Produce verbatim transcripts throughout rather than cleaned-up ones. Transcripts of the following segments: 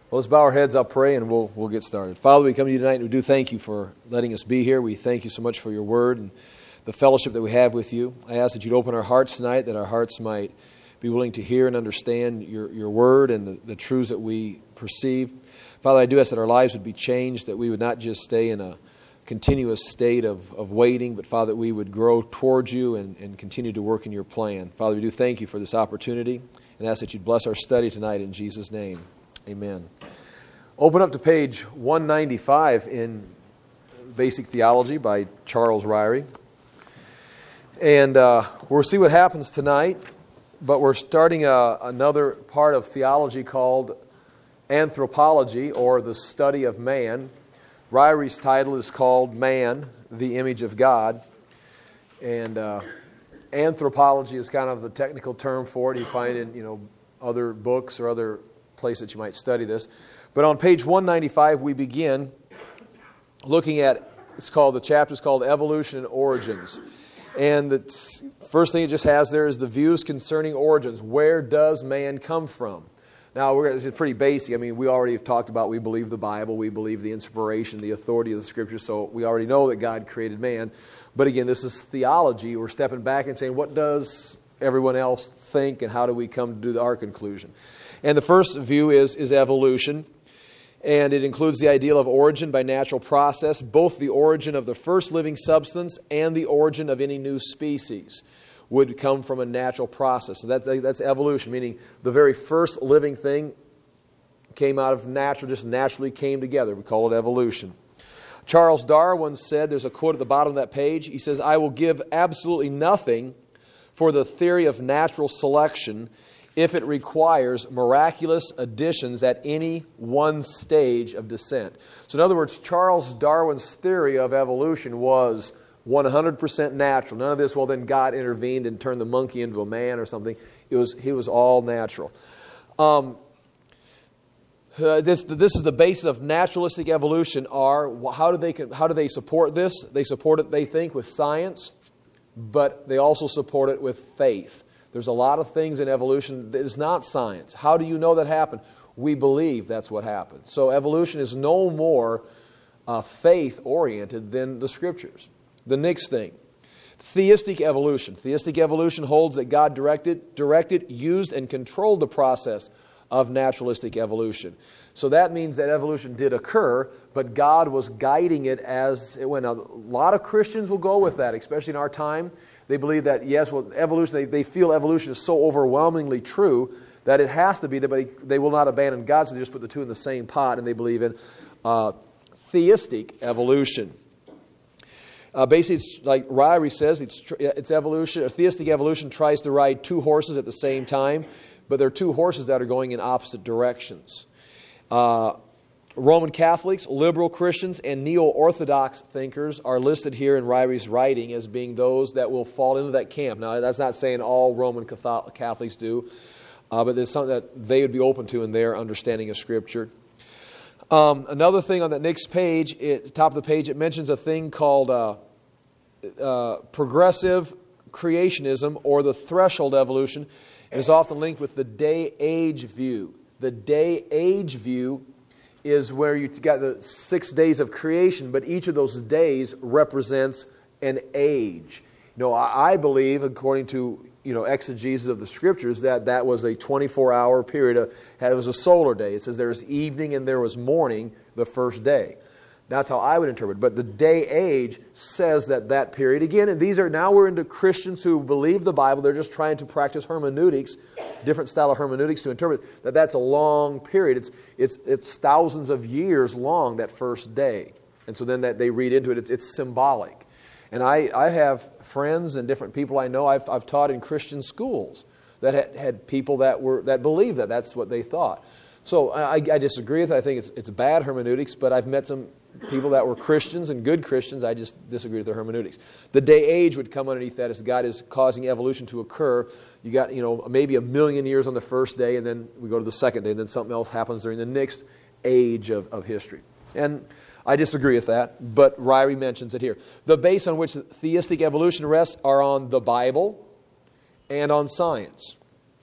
Well, let's bow our heads, I'll pray, and we'll we'll get started. Father, we come to you tonight, and we do thank you for letting us be here. We thank you so much for your word and the fellowship that we have with you. I ask that you'd open our hearts tonight, that our hearts might be willing to hear and understand your, your word and the, the truths that we perceive. Father, I do ask that our lives would be changed, that we would not just stay in a continuous state of, of waiting, but Father, that we would grow towards you and, and continue to work in your plan. Father, we do thank you for this opportunity and ask that you'd bless our study tonight in Jesus' name. Amen. Open up to page one ninety-five in Basic Theology by Charles Ryrie. And uh, we'll see what happens tonight, but we're starting a, another part of theology called anthropology, or the study of man. Ryrie's title is called Man, the Image of God. And uh, anthropology is kind of the technical term for it. You find in, you know, other books or other place that you might study this. But on page one ninety-five, we begin looking at, it's called, the chapter is called Evolution and Origins. And the first thing it just has there is the views concerning origins. Where does man come from? Now, we're, this is pretty basic. I mean, we already have talked about we believe the Bible, we believe the inspiration, the authority of the Scriptures, so we already know that God created man. But again, this is theology. We're stepping back and saying, what does everyone else think, and how do we come to our conclusion? And the first view is, is evolution, and it includes the ideal of origin by natural process, both the origin of the first living substance and the origin of any new species would come from a natural process. So that, that's evolution, meaning the very first living thing came out of natural, just naturally came together. We call it evolution. Charles Darwin said, there's a quote at the bottom of that page, he says, "I will give absolutely nothing for the theory of natural selection if it requires miraculous additions at any one stage of descent." So in other words, Charles Darwin's theory of evolution was one hundred percent natural. None of this, well, then God intervened and turned the monkey into a man or something. It was, he was all natural. Um, uh, this, this is the basis of naturalistic evolution. Are how do they how do they support this? They support it, they think, with science, but they also support it with faith. There's a lot of things in evolution that is not science. How do you know that happened? We believe that's what happened. So evolution is no more uh, faith-oriented than the Scriptures. The next thing, theistic evolution. Theistic evolution holds that God directed, directed, used, and controlled the process of naturalistic evolution. So that means that evolution did occur, but God was guiding it as it went. Now, a lot of Christians will go with that, especially in our time. They believe that, yes, well, evolution, they, they feel evolution is so overwhelmingly true that it has to be that they, they will not abandon God, so they just put the two in the same pot, and they believe in uh, theistic evolution. Uh, basically, it's like Ryrie says, it's, it's evolution. A theistic evolution tries to ride two horses at the same time, but they're two horses that are going in opposite directions. Uh, Roman Catholics, liberal Christians, and neo-Orthodox thinkers are listed here in Ryrie's writing as being those that will fall into that camp. Now, that's not saying all Roman Catholics do, uh, but there's something that they would be open to in their understanding of Scripture. Um, another thing on that next page, at the top of the page, it mentions a thing called uh, uh, progressive creationism, or the threshold evolution. It is often linked with the day-age view. The day-age view is where you got the six days of creation, but each of those days represents an age. You know, I believe, according to, you know, exegesis of the Scriptures, that that was a twenty-four hour period. Of, it was a solar day. It says there was evening and there was morning the first day. That's how I would interpret it. But the day age says that that period, again, and these are, now we're into Christians who believe the Bible. They're just trying to practice hermeneutics, different style of hermeneutics to interpret that that's a long period. It's it's it's thousands of years long, that first day. And so then that they read into it, it's, it's symbolic. And I, I have friends and different people I know, I've, I've taught in Christian schools that had, had people that were that believed that that's what they thought. So I, I disagree with it. I think it's it's bad hermeneutics, but I've met some people that were Christians and good Christians. I just disagree with their hermeneutics. The day age would come underneath that as God is causing evolution to occur. You got, you know, maybe a million years on the first day, and then we go to the second day, and then something else happens during the next age of, of history. And I disagree with that, but Ryrie mentions it here. The base on which theistic evolution rests are on the Bible and on science.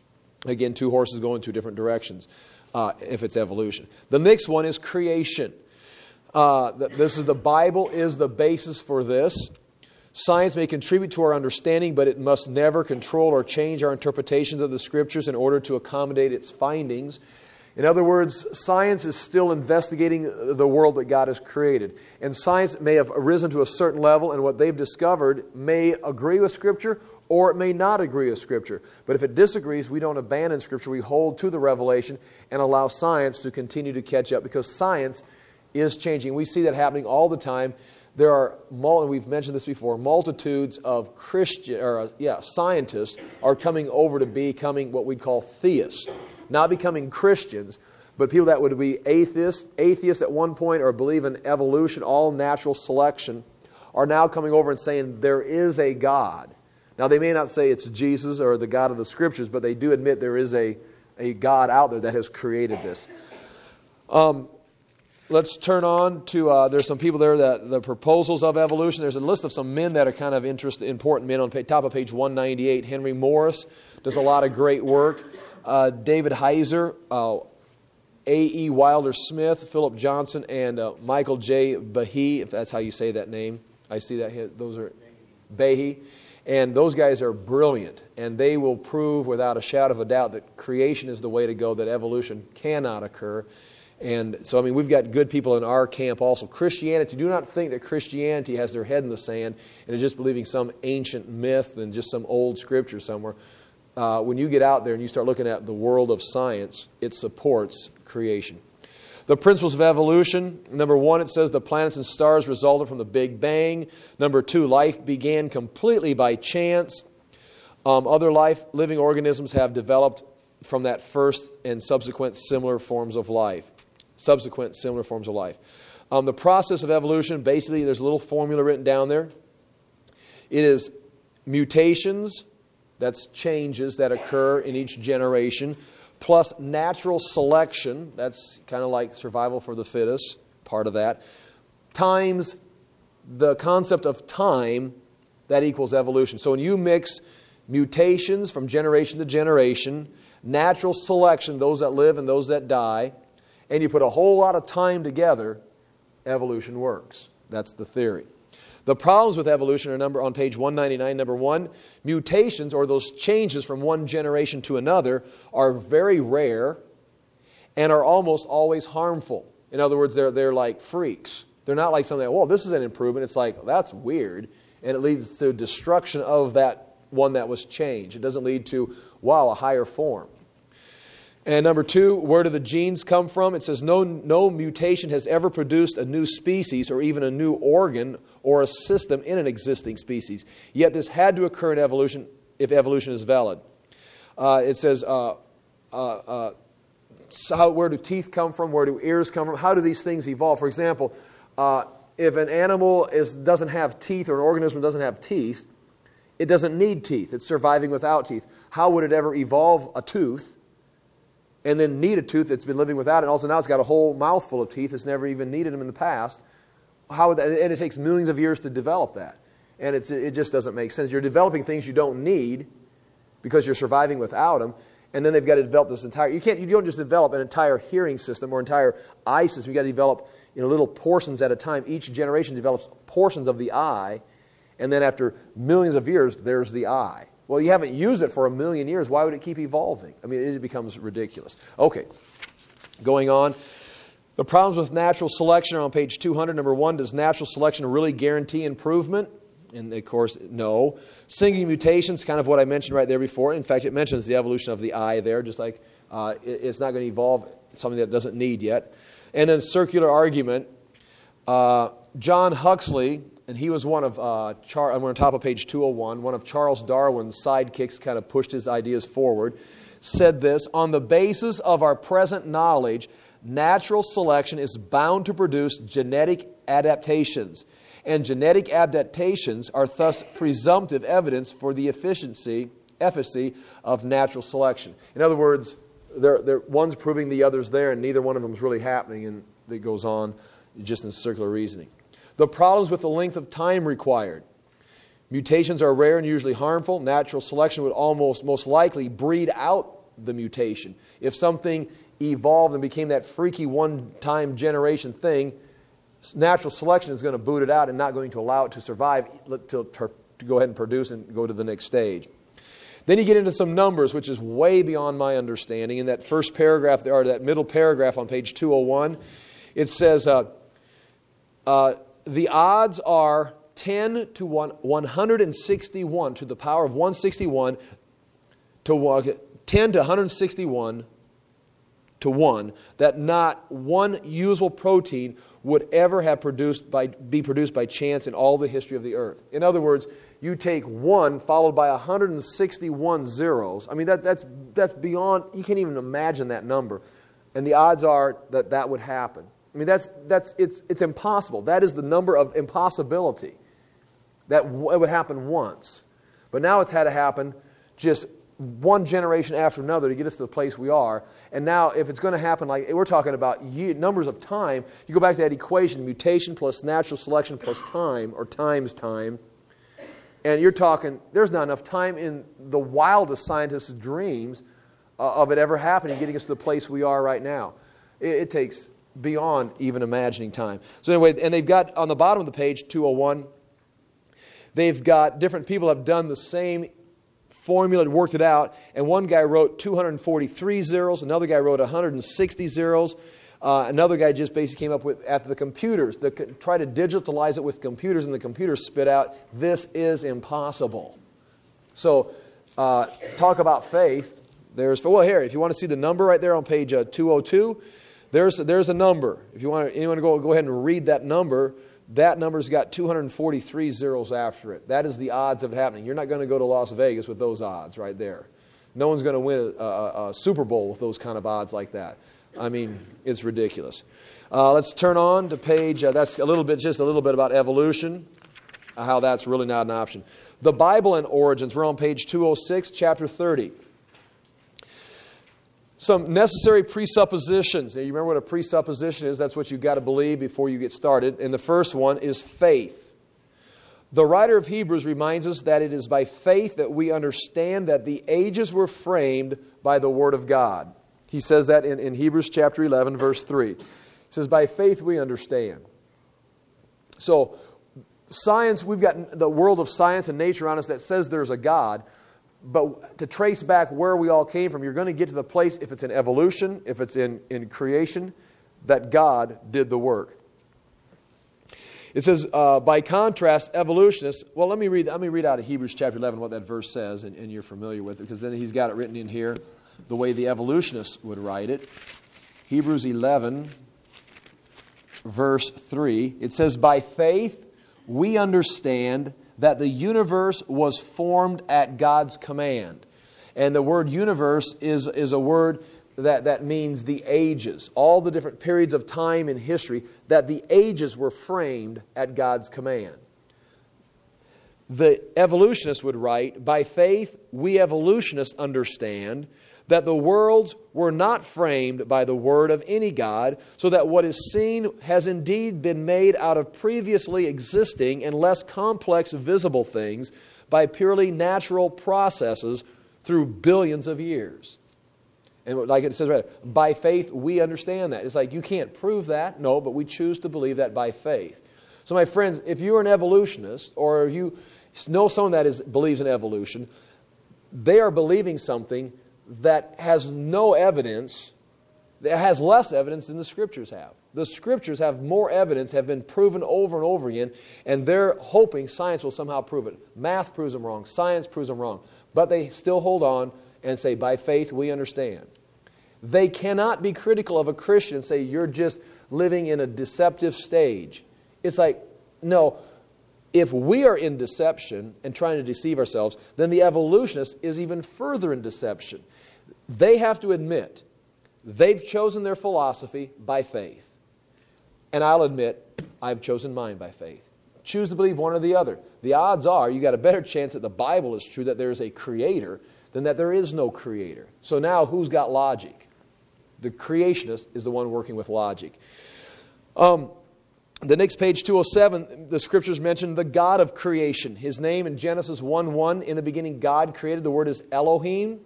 Again, two horses going two different directions uh, if it's evolution. The next one is creation. Uh, this is the Bible is the basis for this. Science may contribute to our understanding, but it must never control or change our interpretations of the Scriptures in order to accommodate its findings. In other words, science is still investigating the world that God has created. And science may have arisen to a certain level, and what they've discovered may agree with Scripture or it may not agree with Scripture. But if it disagrees, we don't abandon Scripture. We hold to the revelation and allow science to continue to catch up, because science is changing. We see that happening all the time. There are, and we've mentioned this before, multitudes of Christian, or uh, yeah, scientists are coming over to becoming what we'd call theists. Not becoming Christians, but people that would be atheists, atheists at one point, or believe in evolution, all natural selection, are now coming over and saying there is a God. Now, they may not say it's Jesus or the God of the Scriptures, but they do admit there is a, a God out there that has created this. Um, let's turn on to, uh, there's some people there, that the proposals of evolution. There's a list of some men that are kind of interest, important men on the top of page one ninety-eight. Henry Morris does a lot of great work. Uh, David Heiser, uh, A E Wilder Smith, Philip Johnson, and uh, Michael J. Behe, if that's how you say that name. I see that here. Those are Behe. And those guys are brilliant, and they will prove without a shadow of a doubt that creation is the way to go, that evolution cannot occur. And so, I mean, we've got good people in our camp also. Christianity, do not think that Christianity has their head in the sand and is just believing some ancient myth and just some old scripture somewhere. Uh, when you get out there and you start looking at the world of science, it supports creation. The principles of evolution. Number one, it says the planets and stars resulted from the Big Bang. Number two, life began completely by chance. Um, other life, living organisms have developed from that first and subsequent similar forms of life. Subsequent similar forms of life. Um, the process of evolution, basically, there's a little formula written down there. It is mutations, that's changes that occur in each generation, plus natural selection, that's kind of like survival for the fittest, part of that, times the concept of time, that equals evolution. So when you mix mutations from generation to generation, natural selection, those that live and those that die, and you put a whole lot of time together, evolution works. That's the theory. The problems with evolution are number on page one ninety-nine. Number one, mutations, or those changes from one generation to another, are very rare and are almost always harmful. In other words, they're, they're like freaks. They're not like something like, well, this is an improvement. It's like, that's weird. And it leads to destruction of that one that was changed. It doesn't lead to, wow, a higher form. And number two, where do the genes come from? It says no, no mutation has ever produced a new species or even a new organ or a system in an existing species. Yet this had to occur in evolution if evolution is valid. Uh, it says, uh, uh, uh, so how, where do teeth come from? Where do ears come from? How do these things evolve? For example, uh, if an animal is, doesn't have teeth, or an organism doesn't have teeth, it doesn't need teeth. It's surviving without teeth. How would it ever evolve a tooth and then need a tooth that's been living without it, and also now it's got a whole mouthful of teeth that's never even needed them in the past? How would that, and it takes millions of years to develop that. And it's, it just doesn't make sense. You're developing things you don't need because you're surviving without them, and then they've got to develop this entire, you can't, you don't just develop an entire hearing system or entire eye system. You've got to develop, you know, little portions at a time. Each generation develops portions of the eye, and then after millions of years, there's the eye. Well, you haven't used it for a million years. Why would it keep evolving? I mean, it becomes ridiculous. Okay, going on. The problems with natural selection are on page two hundred. Number one, does natural selection really guarantee improvement? And, of course, no. Single mutations, kind of what I mentioned right there before. In fact, it mentions the evolution of the eye there, just like uh, it, it's not going to evolve something that it doesn't need yet. And then circular argument. Uh, John Huxley, and he was one of, uh, Char- I'm on top of page two oh one, one of Charles Darwin's sidekicks, kind of pushed his ideas forward, said this: on the basis of our present knowledge, natural selection is bound to produce genetic adaptations, and genetic adaptations are thus presumptive evidence for the efficiency, efficacy of natural selection. In other words, they're, they're, one's proving the other's there, and neither one of them is really happening, and it goes on just in circular reasoning. The problems with the length of time required. Mutations are rare and usually harmful. Natural selection would almost most likely breed out the mutation. If something evolved and became that freaky one-time generation thing, natural selection is going to boot it out and not going to allow it to survive to, to go ahead and produce and go to the next stage. Then you get into some numbers, which is way beyond my understanding. In that first paragraph, or that middle paragraph on page two oh one, it says uh, uh, the odds are ten to one hundred sixty-one to the power of one hundred sixty-one to ten to one hundred sixty-one to one that not one usable protein would ever have produced by be produced by chance in all the history of the earth. In other words, you take one followed by one hundred sixty-one zeros. I mean, that, that's that's beyond, you can't even imagine that number. And the odds are that that would happen. I mean, that's that's it's it's impossible. That is the number of impossibility. That w- it would happen once. But now it's had to happen just one generation after another to get us to the place we are. And now if it's going to happen, like we're talking about ye- numbers of time, you go back to that equation, mutation plus natural selection plus time, or times time, and you're talking, there's not enough time in the wildest scientists' dreams uh, of it ever happening, getting us to the place we are right now. It, it takes beyond even imagining time. So anyway, and they've got, on the bottom of the page, two oh one, they've got different people have done the same formula and worked it out, and one guy wrote two hundred forty-three zeros, another guy wrote one hundred sixty zeros, uh, another guy just basically came up with, at the computers, the, try to digitalize it with computers, and the computers spit out, this is impossible. So, uh, talk about faith. There's, well, here, if you want to see the number right there on page uh, two oh two, there's, there's a number. If you want to, anyone to go, go ahead and read that number, that number's got two hundred forty-three zeros after it. That is the odds of it happening. You're not going to go to Las Vegas with those odds right there. No one's going to win a, a, a Super Bowl with those kind of odds like that. I mean, it's ridiculous. Uh, let's turn on to page, uh, that's a little bit, just a little bit about evolution, uh, how that's really not an option. The Bible and origins, we're on page two oh six, chapter thirty. Some necessary presuppositions. Now, you remember what a presupposition is? That's what you've got to believe before you get started. And the first one is faith. The writer of Hebrews reminds us that it is by faith that we understand that the ages were framed by the Word of God. He says that in, in Hebrews chapter eleven, verse three. He says, by faith we understand. So, science, we've got the world of science and nature on us that says there's a God. But to trace back where we all came from, you're going to get to the place, if it's in evolution, if it's in, in creation, that God did the work. It says, uh, by contrast, evolutionists, well, let me read let me read out of Hebrews chapter eleven what that verse says, and, and you're familiar with it, because then he's got it written in here the way the evolutionists would write it. Hebrews eleven, verse three, it says, by faith we understand that the universe was formed at God's command. And the word universe is, is a word that, that means the ages. All the different periods of time in history, that the ages were framed at God's command. The evolutionists would write, by faith we evolutionists understand that the worlds were not framed by the word of any God, so that what is seen has indeed been made out of previously existing and less complex visible things by purely natural processes through billions of years. And like it says right there, by faith we understand that. It's like you can't prove that, no, but we choose to believe that by faith. So my friends, if you're an evolutionist or you know someone that is believes in evolution, they are believing something that has no evidence, that has less evidence than the Scriptures have. The Scriptures have more evidence, have been proven over and over again, and they're hoping science will somehow prove it. Math proves them wrong. Science proves them wrong. But they still hold on and say, by faith we understand. They cannot be critical of a Christian and say, you're just living in a deceptive stage. It's like, no, if we are in deception and trying to deceive ourselves, then the evolutionist is even further in deception. They have to admit they've chosen their philosophy by faith. And I'll admit I've chosen mine by faith. Choose to believe one or the other. The odds are you got a better chance that the Bible is true, that there is a creator, than that there is no creator. So now who's got logic? The creationist is the one working with logic. Um... The next page, two oh seven, the Scriptures mention the God of creation. His name in Genesis one one, in the beginning God created. The word is Elohim.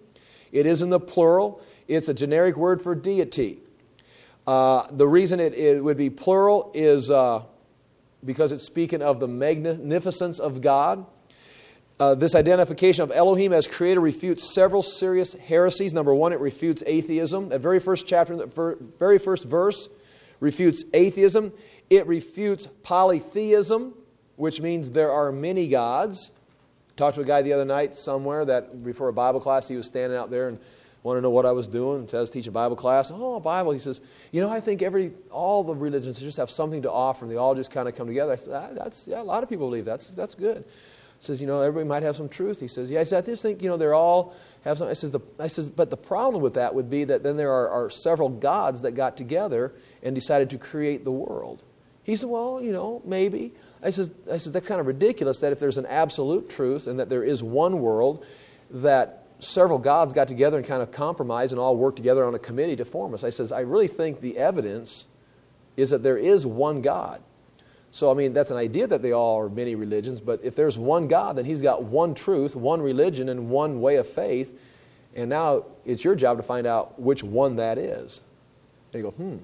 It is in the plural. It's a generic word for deity. Uh, the reason it, it would be plural is uh, because it's speaking of the magnificence of God. Uh, this identification of Elohim as creator refutes several serious heresies. Number one, it refutes atheism. That very first chapter, the very first verse refutes atheism. It refutes polytheism, which means there are many gods. Talked to a guy the other night somewhere that before a Bible class, he was standing out there and wanted to know what I was doing. And says, teach a Bible class. Oh, a Bible. He says, you know, I think every all the religions just have something to offer, and they all just kind of come together. I said, ah, that's yeah, a lot of people believe that's that's good. He says, you know, everybody might have some truth. He says, yeah, I, said, I just think, you know, they're all have some. I says, the, I says, but the problem with that would be that then there are, are several gods that got together and decided to create the world. He said, well, you know, maybe. I says, I says, that's kind of ridiculous that if there's an absolute truth and that there is one world, that several gods got together and kind of compromised and all worked together on a committee to form us. I says, I really think the evidence is that there is one God. So, I mean, that's an idea that they all are many religions, but if there's one God, then He's got one truth, one religion, and one way of faith, and now it's your job to find out which one that is. And you go, hmm.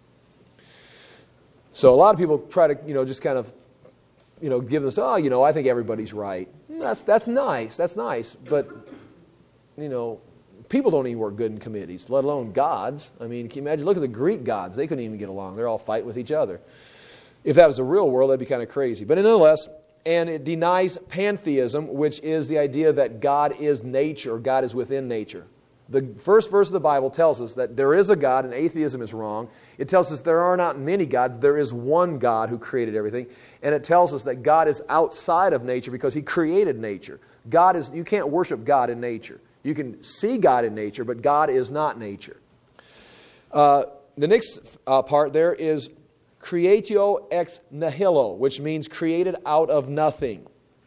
So a lot of people try to, you know, just kind of, you know, give us, oh, you know, I think everybody's right. That's that's nice, that's nice, but, you know, people don't even work good in committees, let alone gods. I mean, can you imagine, look at the Greek gods. They couldn't even get along. They're all fighting with each other. If that was the real world, that'd be kind of crazy. But nonetheless, and it denies pantheism, which is the idea that God is nature, or God is within nature. The first verse of the Bible tells us that there is a God, and atheism is wrong. It tells us there are not many gods. There is one God who created everything. And it tells us that God is outside of nature because He created nature. God is, you can't worship God in nature. You can see God in nature, but God is not nature. Uh, the next uh, part there is creatio ex nihilo, which means created out of nothing.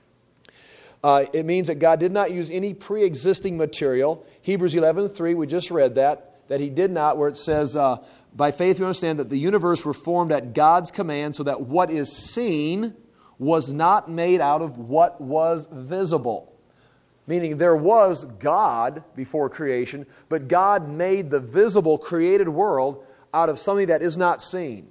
Uh, it means that God did not use any pre-existing material. Hebrews eleven three, we just read that, that He did not, where it says, uh, by faith we understand that the universe were formed at God's command so that what is seen was not made out of what was visible. Meaning there was God before creation, but God made the visible created world out of something that is not seen.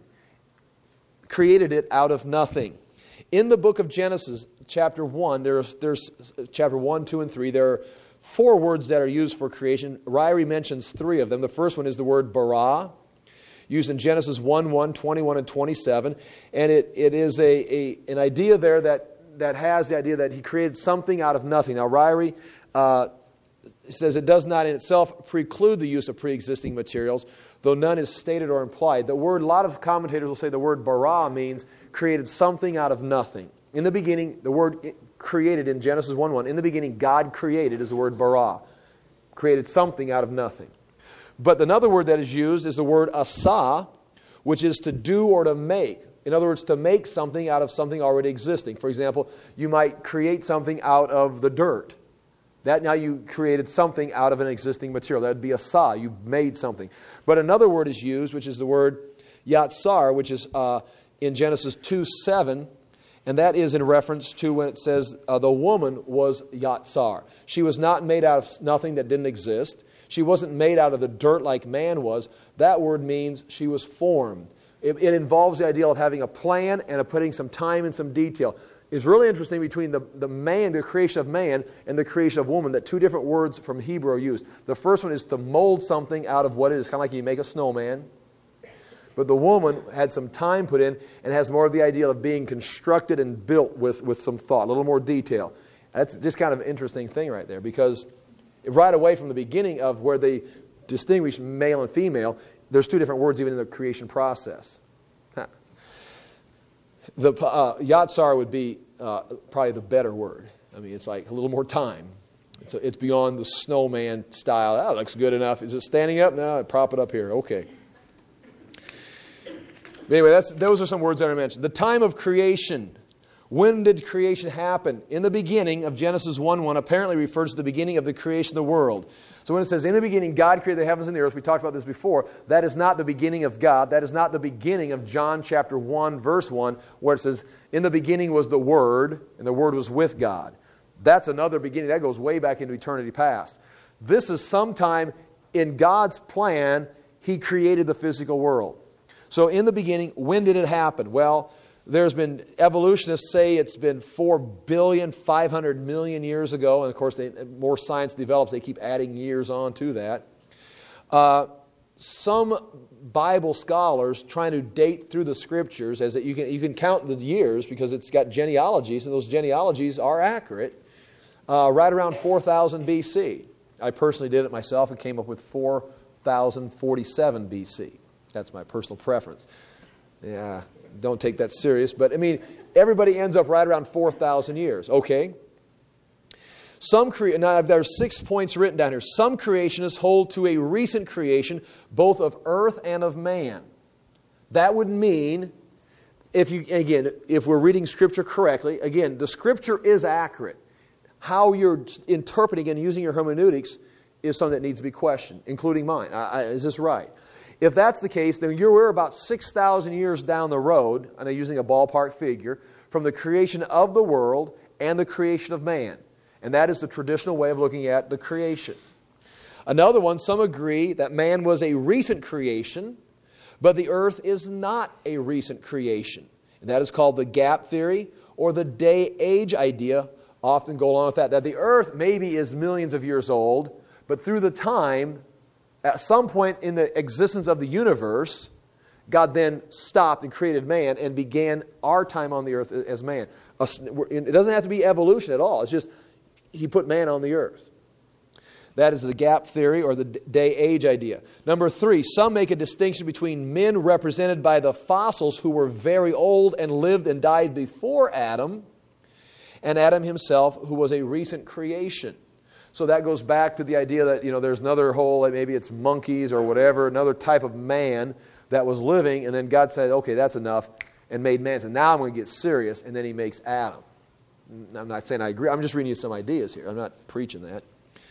Created it out of nothing. In the book of Genesis, chapter one, there's, there's chapter one, two, and three, there are four words that are used for creation. Ryrie mentions three of them. The first one is the word bara, used in Genesis one, one, twenty-one, and twenty-seven. And it, it is a, a an idea there that, that has the idea that He created something out of nothing. Now, Ryrie uh, says it does not in itself preclude the use of pre-existing materials, though none is stated or implied. The word, a lot of commentators will say the word bara means created something out of nothing. In the beginning, the word created in Genesis one one, in the beginning God created is the word bara. Created something out of nothing. But another word that is used is the word asa, which is to do or to make. In other words, to make something out of something already existing. For example, you might create something out of the dirt. That now you created something out of an existing material. That would be asa. You made something. But another word is used, which is the word yatsar, which is uh, in Genesis two seven. And that is in reference to when it says uh, the woman was yatsar. She was not made out of nothing that didn't exist. She wasn't made out of the dirt like man was. That word means she was formed. It, it involves the idea of having a plan and of putting some time and some detail. It's really interesting between the, the man, the creation of man, and the creation of woman, that two different words from Hebrew are used. The first one is to mold something out of what it is, kind of like you make a snowman. But the woman had some time put in and has more of the idea of being constructed and built with, with some thought, a little more detail. That's just kind of an interesting thing right there, because right away from the beginning of where they distinguish male and female, there's two different words even in the creation process. Huh. The uh, yatsar would be uh, probably the better word. I mean, it's like a little more time. It's, a, it's beyond the snowman style. That looks good enough. Is it standing up? No, prop it up here. Okay. Anyway, that's, those are some words that I mentioned. The time of creation. When did creation happen? In the beginning of Genesis one one apparently refers to the beginning of the creation of the world. So when it says, in the beginning, God created the heavens and the earth, we talked about this before, that is not the beginning of God. That is not the beginning of John chapter one, verse one, where it says, in the beginning was the Word, and the Word was with God. That's another beginning. That goes way back into eternity past. This is sometime in God's plan, He created the physical world. So in the beginning, when did it happen? Well, there's been evolutionists say it's been four billion five hundred million years ago. And of course, they, more science develops, they keep adding years on to that. Uh, some Bible scholars trying to date through the Scriptures, as that you can you can count the years because it's got genealogies, and those genealogies are accurate, uh, right around four thousand B C. I personally did it myself and came up with four thousand forty-seven B C. That's my personal preference. Yeah, don't take that serious, but I mean, everybody ends up right around four thousand years. Okay. Some cre- now there are six points written down here. Some creationists hold to a recent creation, both of earth and of man. That would mean, if you again, if we're reading Scripture correctly, again, the Scripture is accurate. How you're interpreting and using your hermeneutics is something that needs to be questioned, including mine. I, I, is this right? If that's the case, then you're we're about six thousand years down the road, and I'm using a ballpark figure, from the creation of the world and the creation of man. And that is the traditional way of looking at the creation. Another one, some agree that man was a recent creation, but the earth is not a recent creation. And that is called the gap theory or the day-age idea. Often go along with that, that the earth maybe is millions of years old, but through the time, at some point in the existence of the universe, God then stopped and created man and began our time on the earth as man. It doesn't have to be evolution at all. It's just He put man on the earth. That is the gap theory or the day-age idea. Number three, some make a distinction between men represented by the fossils who were very old and lived and died before Adam, and Adam himself, who was a recent creation. So that goes back to the idea that, you know, there's another whole, maybe it's monkeys or whatever, another type of man that was living, and then God said, okay, that's enough, and made man. So now I'm going to get serious, and then He makes Adam. I'm not saying I agree. I'm just reading you some ideas here. I'm not preaching that.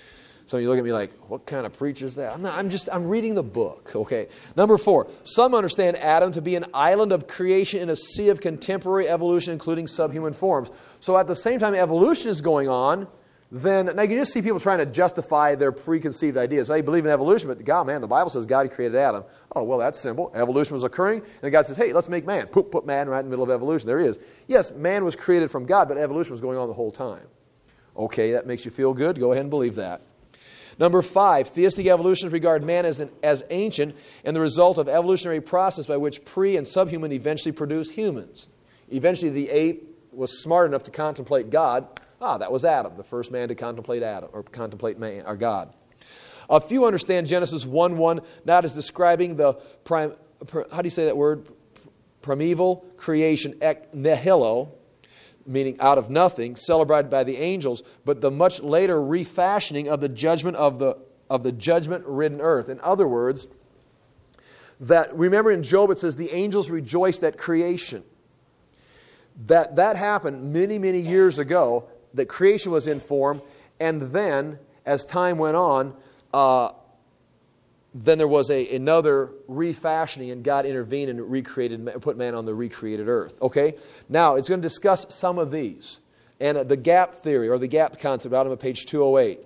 So you look at me like, what kind of preacher is that? I'm not, I'm just, I'm reading the book, okay? Number four, some understand Adam to be an island of creation in a sea of contemporary evolution, including subhuman forms. So at the same time evolution is going on, then, now you can just see people trying to justify their preconceived ideas. They believe in evolution, but God, man, the Bible says God created Adam. Oh, well, that's simple. Evolution was occurring, and God says, hey, let's make man. Put, put man right in the middle of evolution. There he is. Yes, man was created from God, but evolution was going on the whole time. Okay, that makes you feel good. Go ahead and believe that. Number five, theistic evolutionists regard man as, an, as ancient and the result of evolutionary process by which pre- and subhuman eventually produced humans. Eventually, the ape was smart enough to contemplate God. Ah, that was Adam, the first man to contemplate Adam, or contemplate man, or God. A few understand Genesis one one not as describing the, prim, how do you say that word? Primeval creation, ek nihilo, meaning out of nothing, celebrated by the angels, but the much later refashioning of the judgment of the of the judgment-ridden earth. In other words, that remember in Job it says the angels rejoiced at creation. That that happened many, many years ago. That creation was in form, and then, as time went on, uh, then there was a, another refashioning, and God intervened and recreated, put man on the recreated earth. Okay? Now, it's going to discuss some of these. And uh, the gap theory, or the gap concept, out on page two oh eight.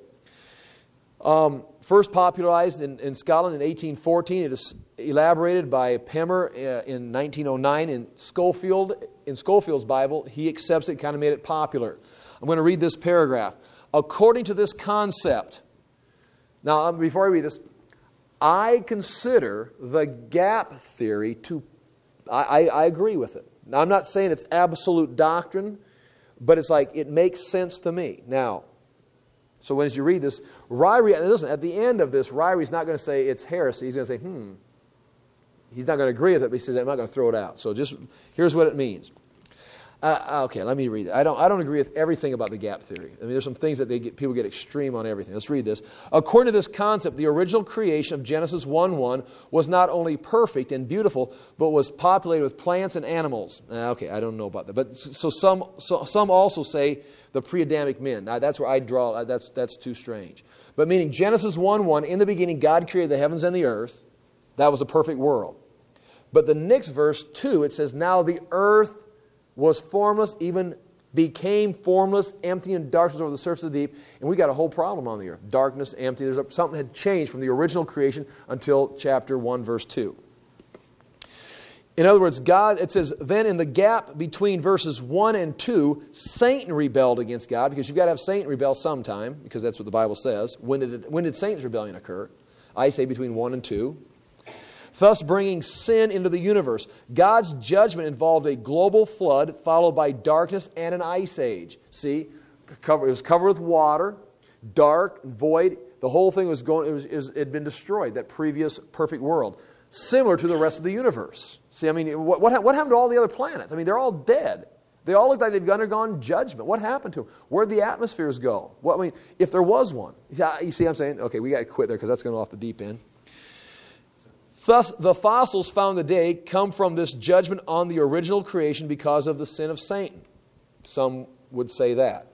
Um, first popularized in, in Scotland in eighteen fourteen. It is elaborated by Pemmer uh, in nineteen oh nine. In Schofield, in Schofield's Bible, he accepts it, kind of made it popular. I'm going to read this paragraph. According to this concept, now before I read this, I consider the gap theory to, I, I, I agree with it. Now I'm not saying it's absolute doctrine, but it's like it makes sense to me. Now, so as you read this, Ryrie, listen, at the end of this, Ryrie's not going to say it's heresy. He's going to say, hmm. He's not going to agree with it, but he says, I'm not going to throw it out. So just, here's what it means. Uh, okay, let me read it. I don't, I don't agree with everything about the gap theory. I mean, there's some things that they get, people get extreme on everything. Let's read this. According to this concept, the original creation of Genesis one one was not only perfect and beautiful, but was populated with plants and animals. Uh, okay, I don't know about that. But so some, so, some also say the pre-Adamic men. Now, that's where I draw. That's that's too strange. But meaning Genesis one one, in the beginning, God created the heavens and the earth. That was a perfect world. But the next verse two, it says, now the earth was formless, even became formless, empty, and darkness over the surface of the deep, and we got a whole problem on the earth. Darkness, empty. There's a, something had changed from the original creation until chapter one, verse two. In other words, God, it says, then in the gap between verses one and two, Satan rebelled against God, because you've got to have Satan rebel sometime, because that's what the Bible says. When did, it, when did Satan's rebellion occur? I say between one and two. Thus bringing sin into the universe. God's judgment involved a global flood followed by darkness and an ice age. See, it was covered with water, dark, void. The whole thing was going, it, was, it had been destroyed, that previous perfect world. Similar to the rest of the universe. See, I mean, what, what, what happened to all the other planets? I mean, they're all dead. They all look like they've undergone judgment. What happened to them? Where'd the atmospheres go? What, I mean, if there was one. You see what I'm saying? Okay, we got to quit there because that's going off the deep end. Thus, the fossils found today come from this judgment on the original creation because of the sin of Satan. Some would say that.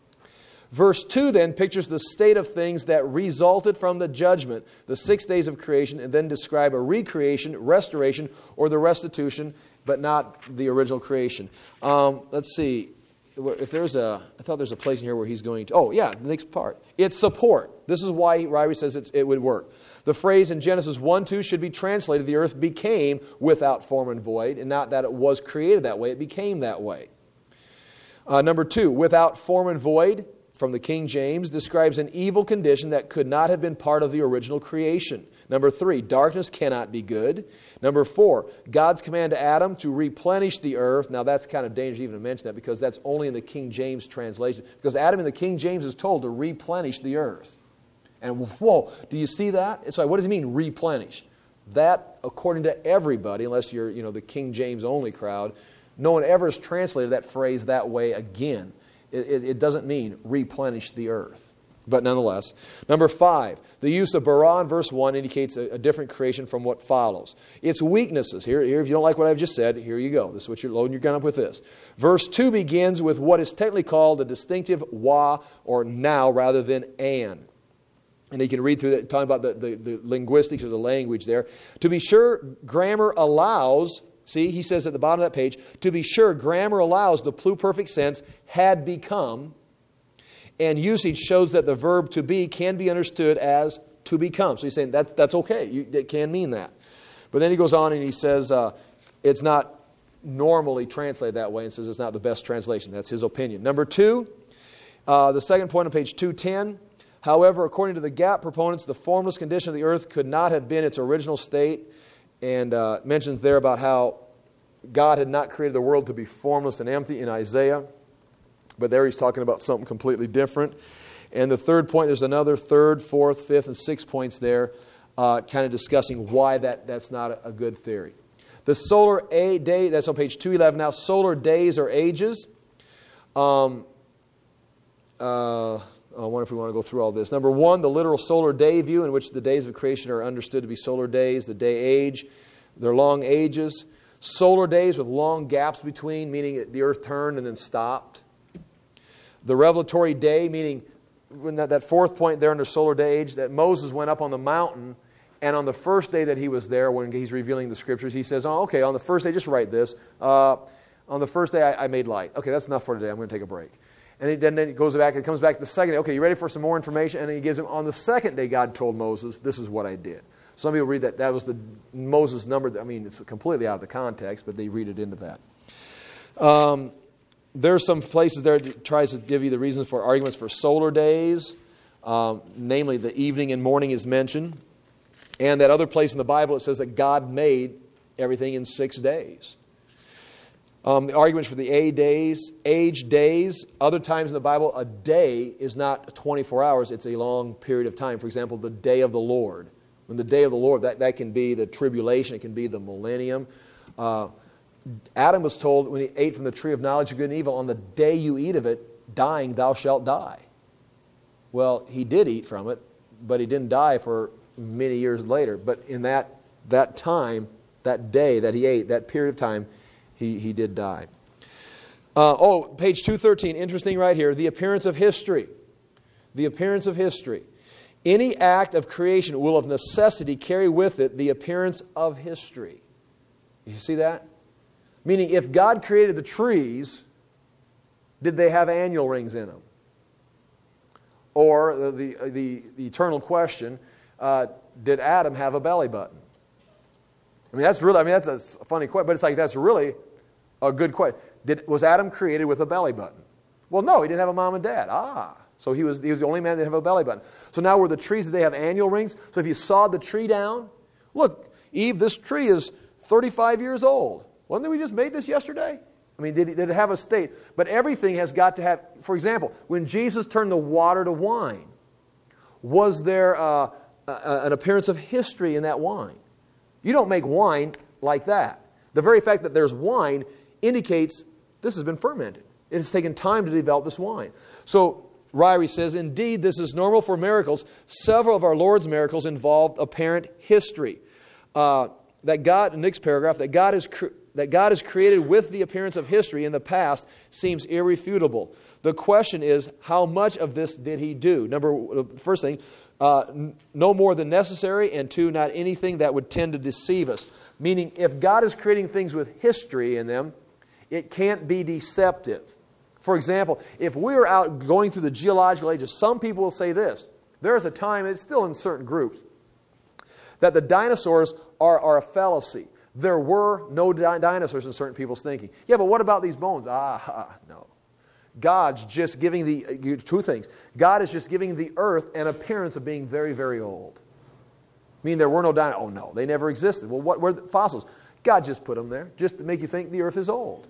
Verse two then pictures the state of things that resulted from the judgment, the six days of creation, and then describe a recreation, restoration, or the restitution, but not the original creation. Um, let's see. If there's a, I thought there's a place in here where he's going to, oh yeah, the next part. It's support. This is why Ryrie says it's, it would work. The phrase in Genesis one two should be translated, the earth became without form and void, and not that it was created that way, it became that way. Uh, number two, without form and void, from the King James, describes an evil condition that could not have been part of the original creation. Number three, darkness cannot be good. Number four, God's command to Adam to replenish the earth. Now that's kind of dangerous even to mention that because that's only in the King James translation. Because Adam in the King James is told to replenish the earth. And whoa, do you see that? So what does it mean, replenish? That, according to everybody, unless you're you know the King James only crowd, no one ever has translated that phrase that way again. It, it, it doesn't mean replenish the earth. But nonetheless. Number five, the use of bara in verse one indicates a, a different creation from what follows. Its weaknesses. Here, here, if you don't like what I've just said, here you go. This is what you're loading your gun up with this. Verse two begins with what is technically called the distinctive wa, or now, rather than an. And you can read through that, talking about the, the, the linguistics or the language there. To be sure, grammar allows... See, he says at the bottom of that page, to be sure, grammar allows the pluperfect sense had become, and usage shows that the verb to be can be understood as to become. So he's saying that's, that's okay. You, it can mean that. But then he goes on and he says uh, it's not normally translated that way and says it's not the best translation. That's his opinion. Number two, uh, the second point on page two ten, however, according to the gap proponents, the formless condition of the earth could not have been its original state. And uh, mentions there about how God had not created the world to be formless and empty in Isaiah. But there he's talking about something completely different. And the third point, there's another third, fourth, fifth, and sixth points there uh, kind of discussing why that, that's not a, a good theory. The solar a day, that's on page two eleven now, solar days or ages. Um, uh, I wonder if we want to go through all this. Number one, the literal solar day view, in which the days of creation are understood to be solar days, the day age, their long ages. Solar days with long gaps between, meaning the earth turned and then stopped. The revelatory day, meaning when that, that fourth point there under solar day age, that Moses went up on the mountain, and on the first day that he was there, when he's revealing the scriptures, he says, oh, okay, on the first day, just write this. Uh, on the first day, I, I made light. Okay, that's enough for today. I'm going to take a break. And then it goes back, it comes back the second day. Okay, you ready for some more information? And then he gives him, on the second day, God told Moses, this is what I did. Some people read that that was the Moses number. I mean, it's completely out of the context, but they read it into that. Um, there's some places there that tries to give you the reasons for arguments for solar days. Um, namely, the evening and morning is mentioned. And that other place in the Bible, it says that God made everything in six days. Um, the arguments for the A days, age days. Other times in the Bible, a day is not twenty-four hours. It's a long period of time. For example, the day of the Lord. When the day of the Lord, that, that can be the tribulation. It can be the millennium. Uh, Adam was told when he ate from the tree of knowledge of good and evil, on the day you eat of it, dying thou shalt die. Well, he did eat from it, but he didn't die for many years later. But in that, that time, that day that he ate, that period of time, He he did die. Uh, oh, page two thirteen, interesting right here. The appearance of history. The appearance of history. Any act of creation will of necessity carry with it the appearance of history. You see that? Meaning if God created the trees, Did they have annual rings in them? Or the, the, the, the eternal question, uh, did Adam have a belly button? I mean, that's really, I mean, that's a funny question, but it's like, that's really a good question. Did, was Adam created with a belly button? Well, no, he didn't have a mom and dad. Ah, so he was, he was the only man that didn't have a belly button. So now were the trees, did they have annual rings? So if you sawed the tree down, look, Eve, this tree is thirty-five years old. Wasn't it we just made this yesterday? I mean, did it, did it have a state? But everything has got to have, for example, when Jesus turned the water to wine, was there uh, a, an appearance of history in that wine? You don't make wine like that. The very fact that there's wine indicates this has been fermented. It has taken time to develop this wine. So Ryrie says, indeed, this is normal for miracles. Several of our Lord's miracles involved apparent history. Uh, that God, in the next paragraph, that God is cre- that God is created with the appearance of history in the past seems irrefutable. The question is, how much of this did he do? Number first thing, uh, n- no more than necessary, and two, not anything that would tend to deceive us. Meaning, if God is creating things with history in them, it can't be deceptive. For example, if we were out going through the geological ages, some people will say this. There is a time, it's still in certain groups, that the dinosaurs are, are a fallacy. There were no di- dinosaurs in certain people's thinking. Yeah, but what about these bones? Ah, no. God's just giving the, two things. God is just giving the earth an appearance of being very, very old. I mean, there were no dinosaurs. Oh, no, they never existed. Well, what were the fossils? God just put them there just to make you think the earth is old.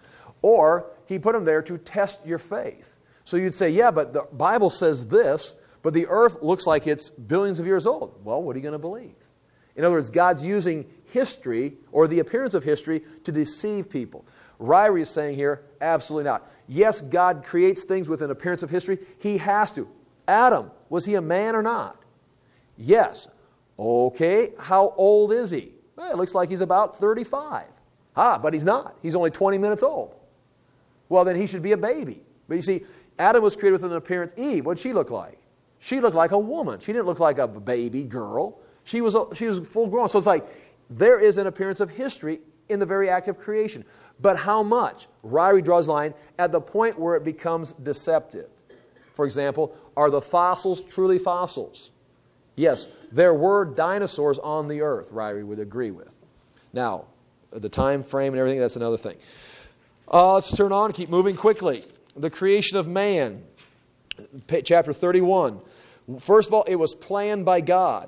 Or he put them there to test your faith. So you'd say, yeah, but the Bible says this, but the earth looks like it's billions of years old. Well, what are you going to believe? In other words, God's using history or the appearance of history to deceive people. Ryrie is saying here, absolutely not. Yes, God creates things with an appearance of history. He has to. Adam, was he a man or not? Yes. Okay, how old is he? Well, it looks like he's about thirty-five. Ah, but he's not. He's only twenty minutes old. Well, then he should be a baby. But you see, Adam was created with an appearance. Eve, what did she look like? She looked like a woman. She didn't look like a baby girl. She was, a, she was full grown. So it's like there is an appearance of history in the very act of creation. But how much? Ryrie draws a line at the point where it becomes deceptive. For example, are the fossils truly fossils? Yes, there were dinosaurs on the earth, Ryrie would agree with. Now, the time frame and everything, that's another thing. Uh, let's turn on and keep moving quickly. The creation of man, chapter thirty-one. First of all, it was planned by God.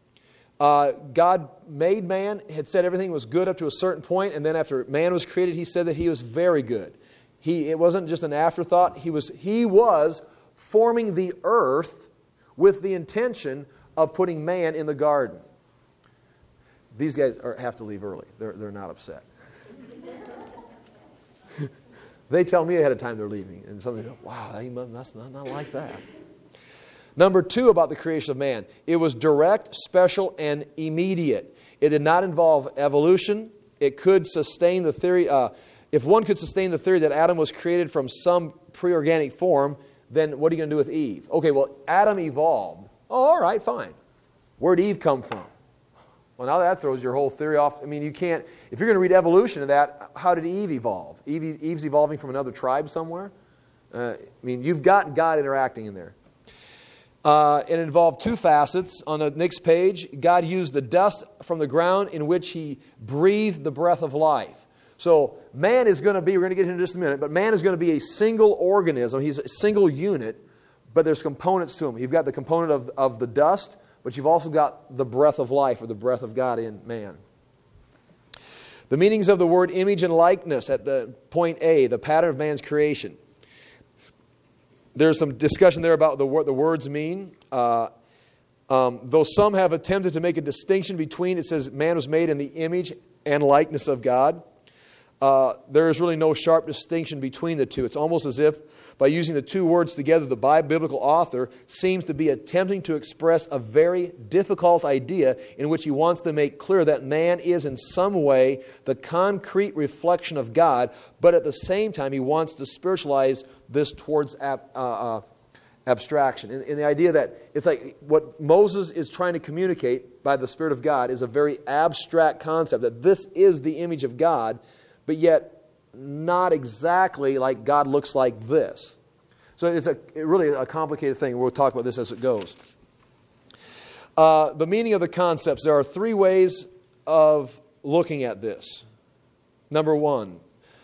Uh, God made man, had said everything was good up to a certain point, and then after man was created, he said that he was very good. He, it wasn't just an afterthought. He was, he was forming the earth with the intention of putting man in the garden. These guys are, have to leave early. They're, they're not upset. They tell me ahead of time they're leaving. And somebody goes, wow, that's not, not like that. Number two about the creation of man. It was direct, special, and immediate. It did not involve evolution. It could sustain the theory. Uh, if one could sustain the theory that Adam was created from some pre-organic form, then what are you going to do with Eve? Okay, well, Adam evolved. Oh, all right, fine. Where did Eve come from? Well, now that throws your whole theory off. I mean, you can't, if you're going to read evolution of that, how did Eve evolve? Eve, Eve's evolving from another tribe somewhere? Uh, I mean, you've got God interacting in there. Uh, it involved two facets. On the next page, God used the dust from the ground in which He breathed the breath of life. So man is going to be, we're going to get into just a minute, but man is going to be a single organism. He's a single unit, but there's components to him. You've got the component of, of the dust, but you've also got the breath of life, or the breath of God in man. The meanings of the word image and likeness at the point A, the pattern of man's creation. There's some discussion there about the, what the words mean. Uh, um, though some have attempted to make a distinction between, it says man was made in the image and likeness of God. Uh, there is really no sharp distinction between the two. It's almost as if by using the two words together, the biblical author seems to be attempting to express a very difficult idea in which he wants to make clear that man is in some way the concrete reflection of God, but at the same time he wants to spiritualize this towards ab, uh, uh, abstraction. And, and the idea that it's like what Moses is trying to communicate by the Spirit of God is a very abstract concept, that this is the image of God, but yet not exactly like God looks like this. So it's a really a complicated thing. We'll talk about this as it goes. Uh, the meaning of the concepts. There are three ways of looking at this. Number one,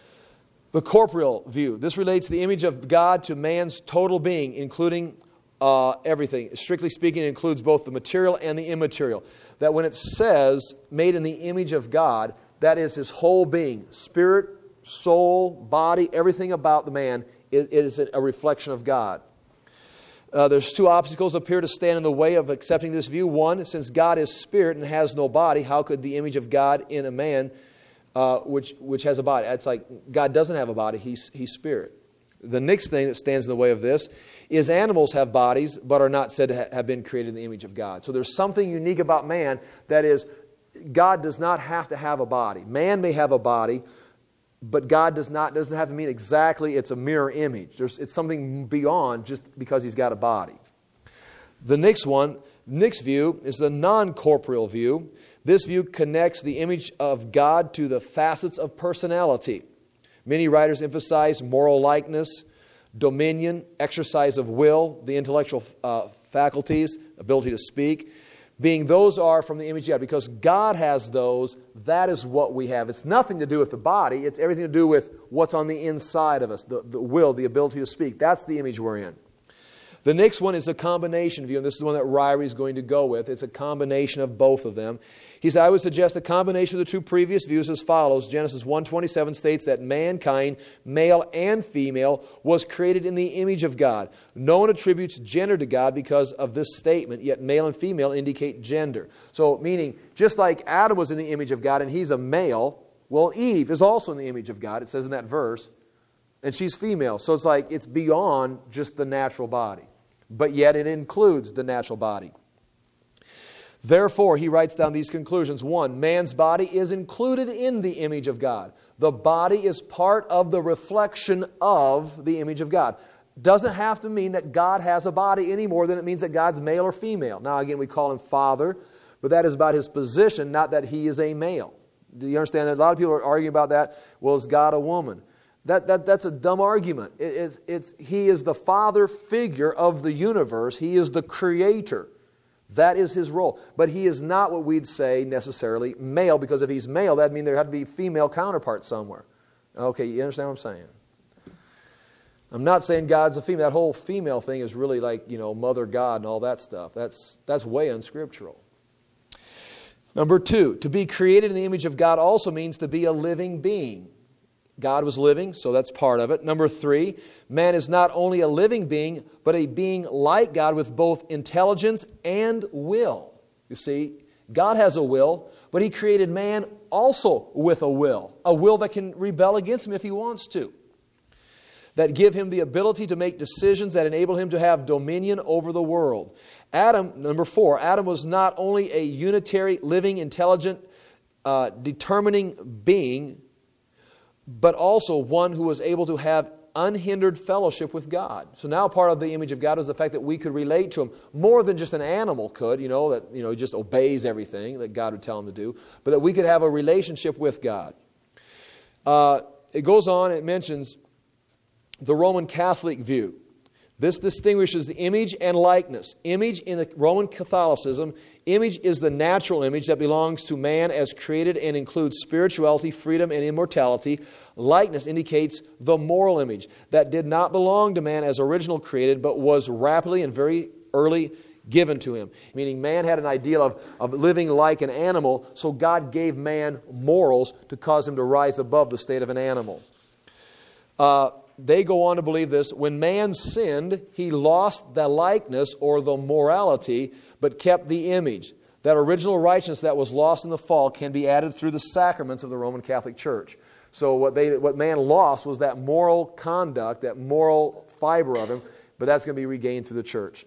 the corporeal view. This relates the image of God to man's total being, including uh, everything. Strictly speaking, it includes both the material and the immaterial. That when it says, made in the image of God, that is his whole being. Spirit, soul, body, everything about the man is, is a reflection of God. Uh, there's two obstacles appear to stand in the way of accepting this view. One, since God is spirit and has no body, how could the image of God in a man uh, which which has a body? It's like God doesn't have a body, he's, he's spirit. The next thing that stands in the way of this is animals have bodies but are not said to ha- have been created in the image of God. So there's something unique about man, that is, God does not have to have a body. Man may have a body, but God does not doesn't have to mean exactly it's a mirror image. There's, it's something beyond just because he's got a body. The next one, next view, is the non-corporeal view. This view connects the image of God to the facets of personality. Many writers emphasize moral likeness, dominion, exercise of will, the intellectual uh, faculties, ability to speak, being those are from the image of God. Because God has those, that is what we have. It's nothing to do with the body. It's everything to do with what's on the inside of us, the, the will, the ability to speak. That's the image we're in. The next one is a combination view, and this is the one that Ryrie is going to go with. It's a combination of both of them. He said, I would suggest a combination of the two previous views as follows. Genesis one twenty-seven states that mankind, male and female, was created in the image of God. No one attributes gender to God because of this statement, yet male and female indicate gender. So, meaning, just like Adam was in the image of God and he's a male, well, Eve is also in the image of God, it says in that verse, and she's female. So it's like it's beyond just the natural body. But yet it includes the natural body. Therefore, he writes down these conclusions. One, man's body is included in the image of God. The body is part of the reflection of the image of God. Doesn't have to mean that God has a body any more than it means that God's male or female. Now, again, we call him Father, but that is about his position, not that he is a male. Do you understand that? A lot of people are arguing about that. Well, is God a woman? That, that, that's a dumb argument. It, it's, it's, he is the father figure of the universe. He is the creator. That is his role. But he is not what we'd say necessarily male, because if he's male, that would mean there had to be female counterpart somewhere. Okay, you understand what I'm saying? I'm not saying God's a female. That whole female thing is really like, you know, Mother God and all that stuff. That's, that's way unscriptural. Number two, to be created in the image of God also means to be a living being. God was living, so that's part of it. Number three, man is not only a living being, but a being like God with both intelligence and will. You see, God has a will, but He created man also with a will. A will that can rebel against Him if he wants to. That give him the ability to make decisions that enable him to have dominion over the world. Adam, number four, Adam was not only a unitary, living, intelligent, uh, determining being, but also one who was able to have unhindered fellowship with God. So now part of the image of God is the fact that we could relate to Him more than just an animal could, you know, that you know He just obeys everything that God would tell him to do, but that we could have a relationship with God. Uh, it goes on, it mentions the Roman Catholic view. This distinguishes the image and likeness. Image in the Roman Catholicism, image is the natural image that belongs to man as created and includes spirituality, freedom, and immortality. Likeness indicates the moral image that did not belong to man as original created, but was rapidly and very early given to him. Meaning man had an ideal of, of living like an animal, so God gave man morals to cause him to rise above the state of an animal. Uh, They go on to believe this. When man sinned, he lost the likeness or the morality, but kept the image. That original righteousness that was lost in the fall can be added through the sacraments of the Roman Catholic Church. So what they, what man lost was that moral conduct, that moral fiber of him, but that's going to be regained through the church.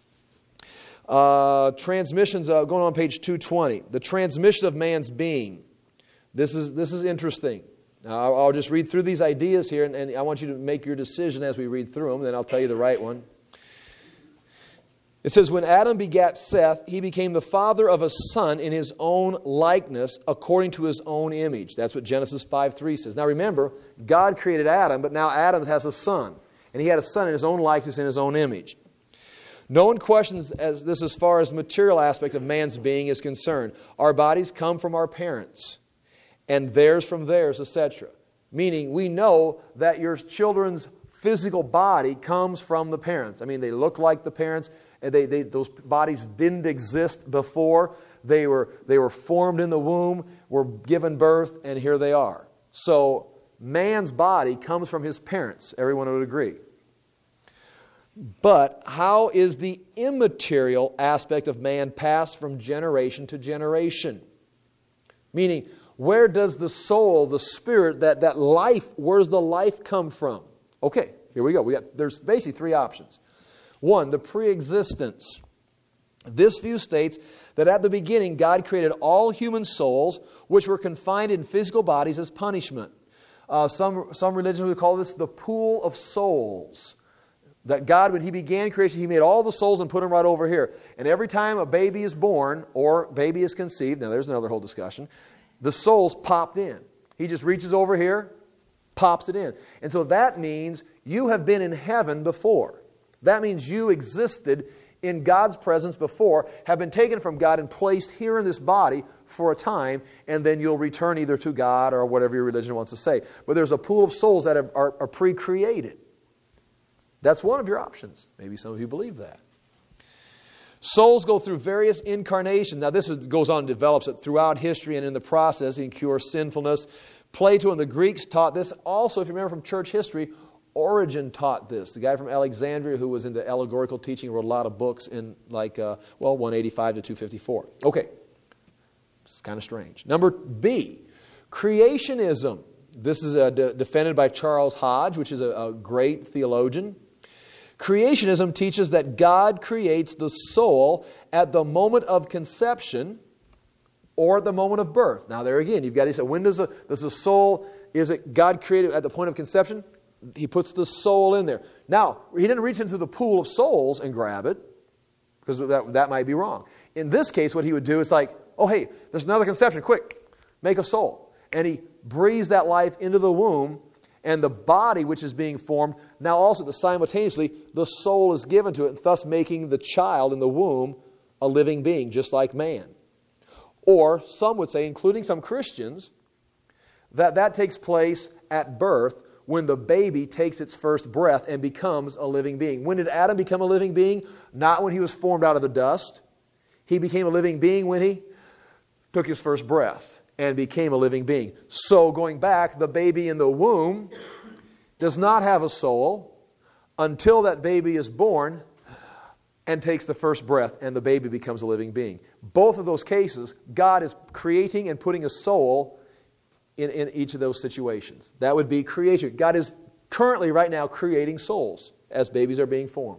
Uh, transmissions, uh, going on page two twenty. The transmission of man's being. This is, this is interesting. Now, I'll just read through these ideas here, and I want you to make your decision as we read through them, then I'll tell you the right one. It says, when Adam begat Seth, he became the father of a son in his own likeness, according to his own image. That's what Genesis five three says. Now remember, God created Adam, but now Adam has a son. And he had a son in his own likeness, in his own image. No one questions as this as far as the material aspect of man's being is concerned. Our bodies come from our parents, and theirs from theirs, et cetera. Meaning, we know that your children's physical body comes from the parents. I mean, they look like the parents. And they, they, those bodies didn't exist before. They were, they were formed in the womb, were given birth, and here they are. So, man's body comes from his parents. Everyone would agree. But how is the immaterial aspect of man passed from generation to generation? Meaning, where does the soul, the spirit, that, that life, where does the life come from? Okay, here we go. We got, there's basically three options. One, the pre-existence. This view states that at the beginning, God created all human souls, which were confined in physical bodies as punishment. Uh, some, some religions would call this the pool of souls. That God, when He began creation, He made all the souls and put them right over here. And every time a baby is born or baby is conceived, now there's another whole discussion, the souls popped in. He just reaches over here, pops it in. And so that means you have been in heaven before. That means you existed in God's presence before, have been taken from God and placed here in this body for a time, and then you'll return either to God or whatever your religion wants to say. But there's a pool of souls that are, are, are pre-created. That's one of your options. Maybe some of you believe that. Souls go through various incarnations. Now this is, goes on and develops it throughout history, and in the process He cures sinfulness. Plato and the Greeks taught this. Also, if you remember from church history, Origen taught this. The guy from Alexandria who was into allegorical teaching, wrote a lot of books in like, uh, well, one eighty-five to two fifty-four. Okay. It's kind of strange. Number B, creationism. This is uh, de- defended by Charles Hodge, which is a, a great theologian. Creationism teaches that God creates the soul at the moment of conception or at the moment of birth. Now there again, you've got to say, when does, a, does the soul, is it God created at the point of conception? He puts the soul in there. Now, He didn't reach into the pool of souls and grab it, because that, that might be wrong. In this case, what He would do is like, oh hey, there's another conception, quick, make a soul. And He breathes that life into the womb, and the body which is being formed, now also the, simultaneously, the soul is given to it, thus making the child in the womb a living being, just like man. Or, some would say, including some Christians, that that takes place at birth, when the baby takes its first breath and becomes a living being. When did Adam become a living being? Not when he was formed out of the dust. He became a living being when he took his first breath and became a living being. So going back, the baby in the womb does not have a soul until that baby is born and takes the first breath and the baby becomes a living being. Both of those cases, God is creating and putting a soul In, in each of those situations. That would be creation. God is currently, right now, creating souls as babies are being formed.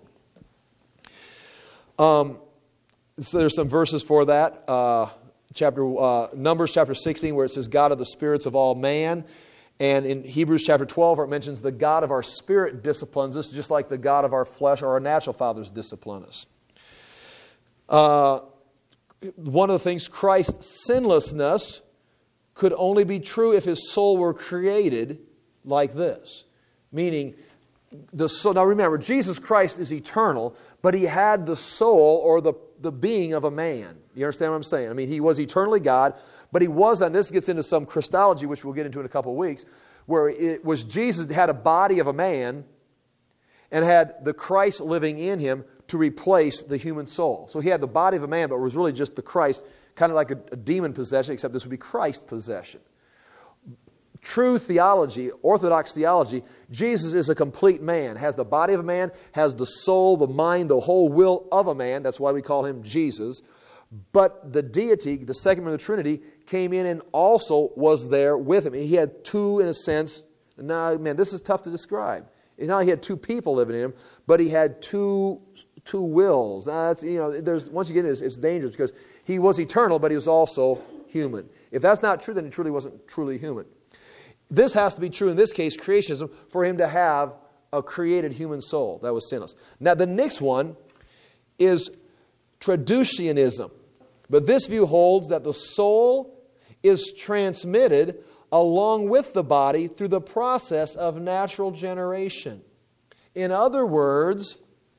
Um, so there's some verses for that. Uh, chapter uh, Numbers chapter sixteen, where it says, God of the spirits of all man. And in Hebrews chapter twelve, where it mentions the God of our spirit disciplines us, just like the God of our flesh or our natural fathers discipline us. Uh, one of the things, Christ's sinlessness could only be true if His soul were created like this. Meaning, the soul, now remember, Jesus Christ is eternal, but He had the soul or the, the being of a man. You understand what I'm saying? I mean, He was eternally God, but He was, and this gets into some Christology, which we'll get into in a couple of weeks, where it was Jesus had a body of a man and had the Christ living in Him to replace the human soul. So He had the body of a man, but it was really just the Christ, kind of like a, a demon possession, except this would be Christ possession. True theology, orthodox theology, Jesus is a complete man, has the body of a man, has the soul, the mind, the whole will of a man. That's why we call Him Jesus. But the deity, the second member of the Trinity, came in and also was there with Him. He had two, in a sense. Now, man, this is tough to describe. It's not like He had two people living in Him, but He had two two wills. Now, that's, you know, there's, once you get into it, it's, it's dangerous because He was eternal, but He was also human. If that's not true, then He truly wasn't truly human. This has to be true in this case, creationism, for Him to have a created human soul that was sinless. Now, the next one is traducianism. But this view holds that the soul is transmitted along with the body through the process of natural generation. In other words,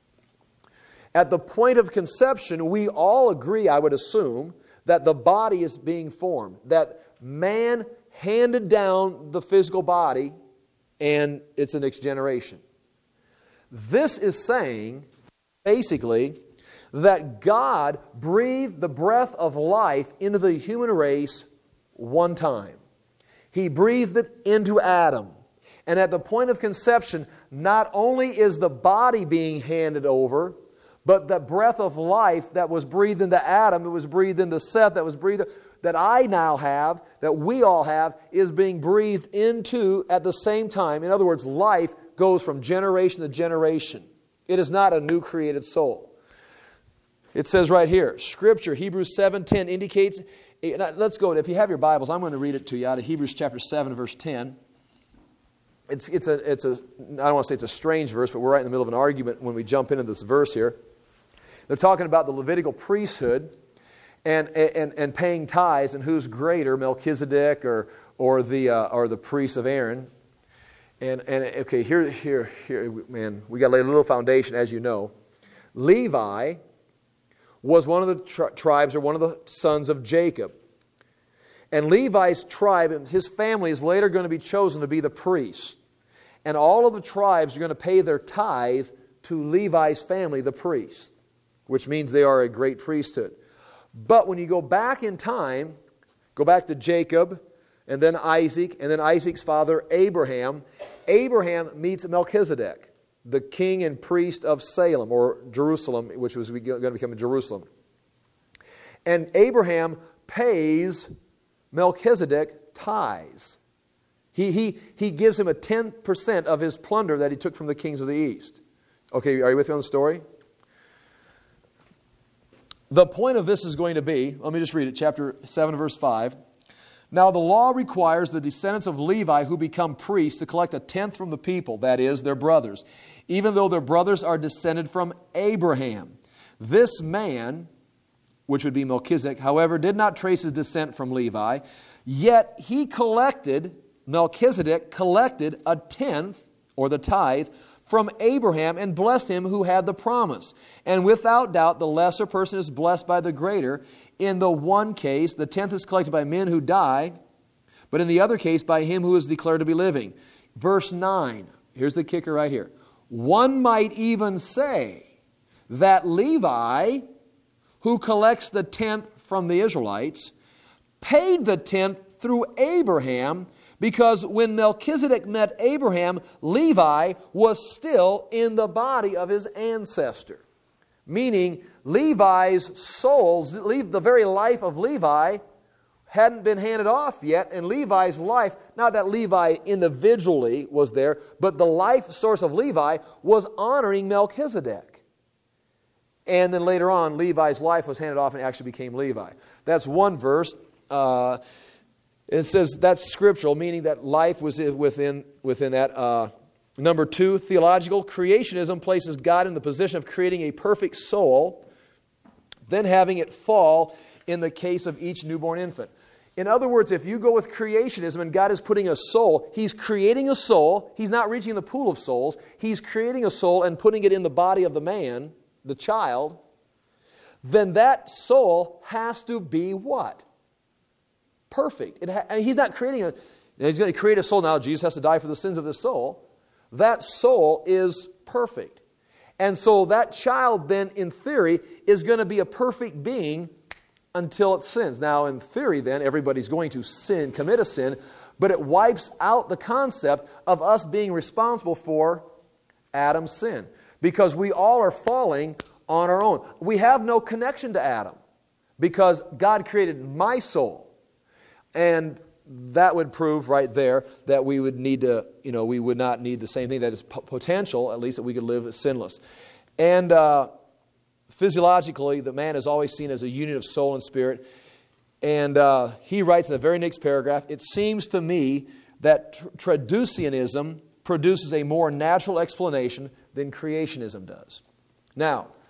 at the point of conception, we all agree, I would assume, that the body is being formed, that man handed down the physical body, and it's the next generation. This is saying, basically, that God breathed the breath of life into the human race one time. He breathed it into Adam. And at the point of conception, not only is the body being handed over, but the breath of life that was breathed into Adam, it was breathed into Seth, that was breathed, that I now have, that we all have, is being breathed into at the same time. In other words, life goes from generation to generation. It is not a new created soul. It says right here, Scripture, Hebrews seven ten indicates, let's go, if you have your Bibles, I'm going to read it to you out of Hebrews chapter seven, verse ten. It's, it's, a, it's a, I don't want to say it's a strange verse, but we're right in the middle of an argument when we jump into this verse here. They're talking about the Levitical priesthood and, and, and paying tithes, and who's greater, Melchizedek or, or, the, uh, or the priest of Aaron. And, and okay, here, here, here, man, we got to lay a little foundation, as you know. Levi was one of the tri- tribes or one of the sons of Jacob. And Levi's tribe, his family, is later going to be chosen to be the priest. And all of the tribes are going to pay their tithe to Levi's family, the priest, which means they are a great priesthood. But when you go back in time, go back to Jacob, and then Isaac, and then Isaac's father, Abraham. Abraham meets Melchizedek, the king and priest of Salem, or Jerusalem, which was going to become Jerusalem. And Abraham pays Melchizedek tithes. He, he, he gives him a ten percent of his plunder that he took from the kings of the east. Okay, are you with me on the story? The point of this is going to be, let me just read it, chapter seven, verse five. Now the law requires the descendants of Levi who become priests to collect a tenth from the people, that is, their brothers, even though their brothers are descended from Abraham. This man, which would be Melchizedek, however, did not trace his descent from Levi, yet he collected, Melchizedek collected a tenth, or the tithe, from Abraham and blessed him who had the promise. And without doubt, the lesser person is blessed by the greater. In the one case, the tenth is collected by men who die, but in the other case, by him who is declared to be living. Verse nine, here's the kicker right here. One might even say that Levi, who collects the tenth from the Israelites, paid the tenth through Abraham, because when Melchizedek met Abraham, Levi was still in the body of his ancestor. Meaning, Levi's soul, the very life of Levi, hadn't been handed off yet, and Levi's life, not that Levi individually was there, but the life source of Levi was honoring Melchizedek. And then later on, Levi's life was handed off and actually became Levi. That's one verse. Uh, it says that's scriptural, meaning that life was within, within that. Uh, number two, theological. Creationism places God in the position of creating a perfect soul, then having it fall in the case of each newborn infant. In other words, if you go with creationism and God is putting a soul, He's creating a soul. He's not reaching the pool of souls. He's creating a soul and putting it in the body of the man, the child. Then that soul has to be what? Perfect. It ha- he's not creating a... He's going to create a soul now. Jesus has to die for the sins of this soul. That soul is perfect. And so that child then, in theory, is going to be a perfect being until it sins. Now, in theory, then, everybody's going to sin, commit a sin, but it wipes out the concept of us being responsible for Adam's sin. Because we all are falling on our own. We have no connection to Adam because God created my soul. And that would prove right there that we would need to, you know, we would not need the same thing, that is p- potential, at least that we could live sinless. And uh, physiologically, the man is always seen as a union of soul and spirit. And uh, he writes in the very next paragraph, it seems to me that tr- traducianism produces a more natural explanation than creationism does. Now,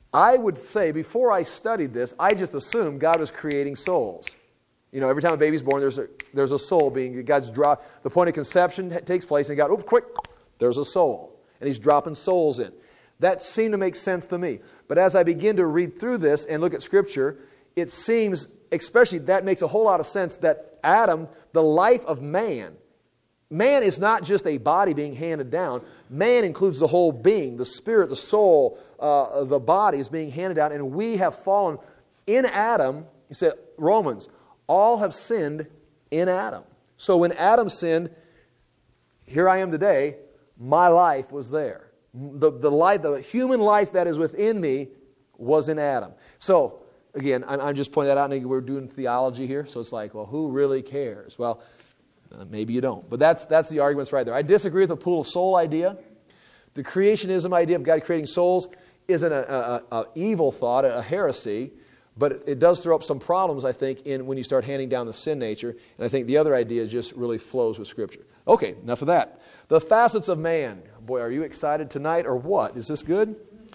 I would say, before I studied this, I just assumed God was creating souls. You know, every time a baby's born, there's a, there's a soul being, God's drop, the point of conception takes place, and God, oh, quick, there's a soul. And He's dropping souls in. That seemed to make sense to me. But as I begin to read through this and look at Scripture, it seems, especially that makes a whole lot of sense, that Adam, the life of man, man is not just a body being handed down. Man includes the whole being, the spirit, the soul, uh, the body is being handed down. And we have fallen in Adam. He said, Romans, all have sinned in Adam. So when Adam sinned, here I am today, my life was there. The, the life, the human life that is within me was in Adam. So, again, I'm, I'm just pointing that out. And we're doing theology here. So it's like, well, who really cares? Well, Uh, maybe you don't. But that's that's the arguments right there. I disagree with the pool of soul idea. The creationism idea of God creating souls isn't an evil thought, a heresy, but it does throw up some problems, I think, in when you start handing down the sin nature. And I think the other idea just really flows with Scripture. Okay, enough of that. The facets of man. Boy, are you excited tonight or what? Is this good?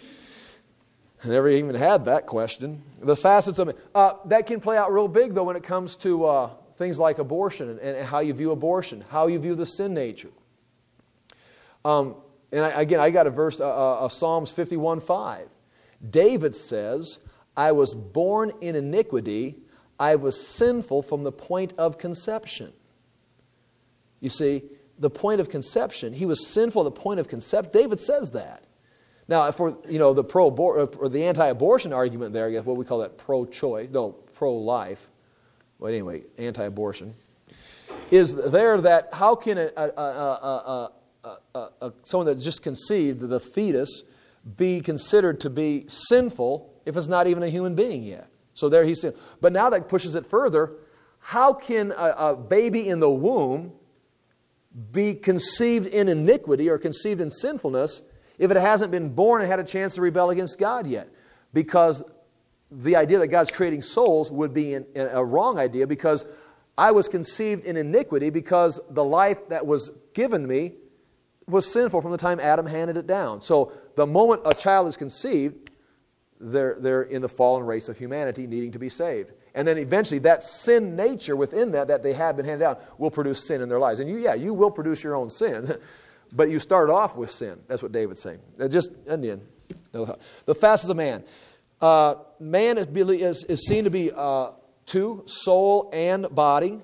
I never even had that question. The facets of man. Uh, that can play out real big, though, when it comes to Uh, things like abortion and, and how you view abortion, how you view the sin nature. Um, and I, again, I got a verse, uh, uh, Psalms fifty-one five. David says, I was born in iniquity, I was sinful from the point of conception. You see, the point of conception, he was sinful at the point of conception. David says that. Now, for you know the pro or the anti-abortion argument there, I guess what we call that pro-choice, no, pro-life. Well, anyway, anti-abortion, is there that how can a, a, a, a, a, a, someone that just conceived, the fetus, be considered to be sinful if it's not even a human being yet? So there he's saying. But now that pushes it further. How can a, a baby in the womb be conceived in iniquity or conceived in sinfulness if it hasn't been born and had a chance to rebel against God yet? Because the idea that God's creating souls would be an, a wrong idea, because I was conceived in iniquity because the life that was given me was sinful from the time Adam handed it down. So the moment a child is conceived, they're, they're in the fallen race of humanity needing to be saved. And then eventually that sin nature within that that they have been handed down will produce sin in their lives. And you, yeah, you will produce your own sin, but you started off with sin. That's what David's saying. Just, and then, the facets of man. Uh, man is, is, is seen to be uh, two, soul and body.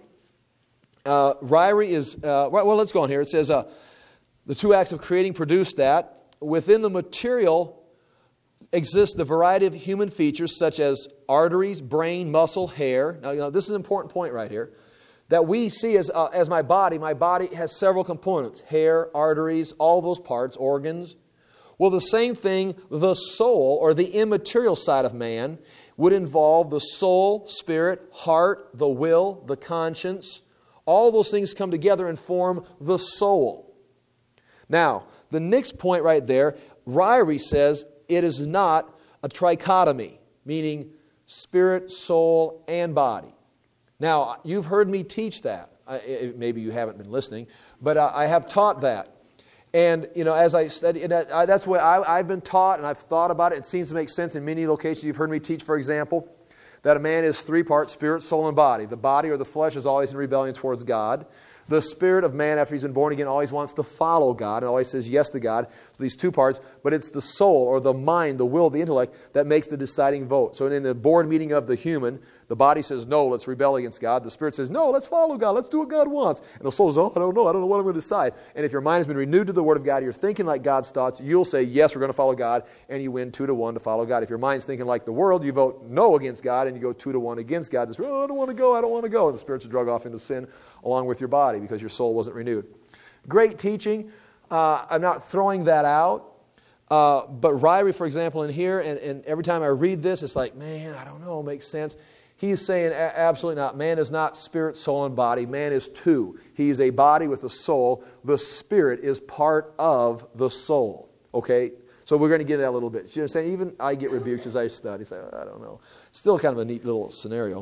Uh, Ryrie is, uh, well, let's go on here. It says, uh, the two acts of creating produce that. Within the material exists the variety of human features such as arteries, brain, muscle, hair. Now, you know, this is an important point right here. That we see as, uh, as my body. My body has several components. Hair, arteries, all those parts, organs. Well, the same thing, the soul, or the immaterial side of man, would involve the soul, spirit, heart, the will, the conscience. All those things come together and form the soul. Now, the next point right there, Ryrie says it is not a trichotomy, meaning spirit, soul, and body. Now, you've heard me teach that. I, maybe you haven't been listening, but I, I have taught that. And, you know, as I study, and I, that's what I, I've been taught, and I've thought about it. It seems to make sense in many locations. You've heard me teach, for example, that a man is three parts, spirit, soul, and body. The body or the flesh is always in rebellion towards God. The spirit of man, after he's been born again, always wants to follow God and always says yes to God. So these two parts, but it's the soul or the mind, the will, the intellect that makes the deciding vote. So in the board meeting of the human, the body says, no, let's rebel against God. The spirit says, no, let's follow God. Let's do what God wants. And the soul says, oh, I don't know. I don't know what I'm going to decide. And if your mind has been renewed to the Word of God, you're thinking like God's thoughts, you'll say, yes, we're going to follow God, and you win two to one to follow God. If your mind's thinking like the world, you vote no against God, and you go two to one against God. This, oh, I don't want to go. I don't want to go. And the spirit's drug off into sin along with your body because your soul wasn't renewed. Great teaching. Uh, I'm not throwing that out. Uh, but Ryrie, for example, in here, and, and every time I read this, it's like, man, I don't know, it makes sense. He's saying absolutely not. Man is not spirit, soul, and body. Man is two. He's a body with a soul. The spirit is part of the soul. Okay? So we're going to get into that a little bit. You know what I'm saying? Even I get rebuked as I study. Say, I don't know. Still kind of a neat little scenario.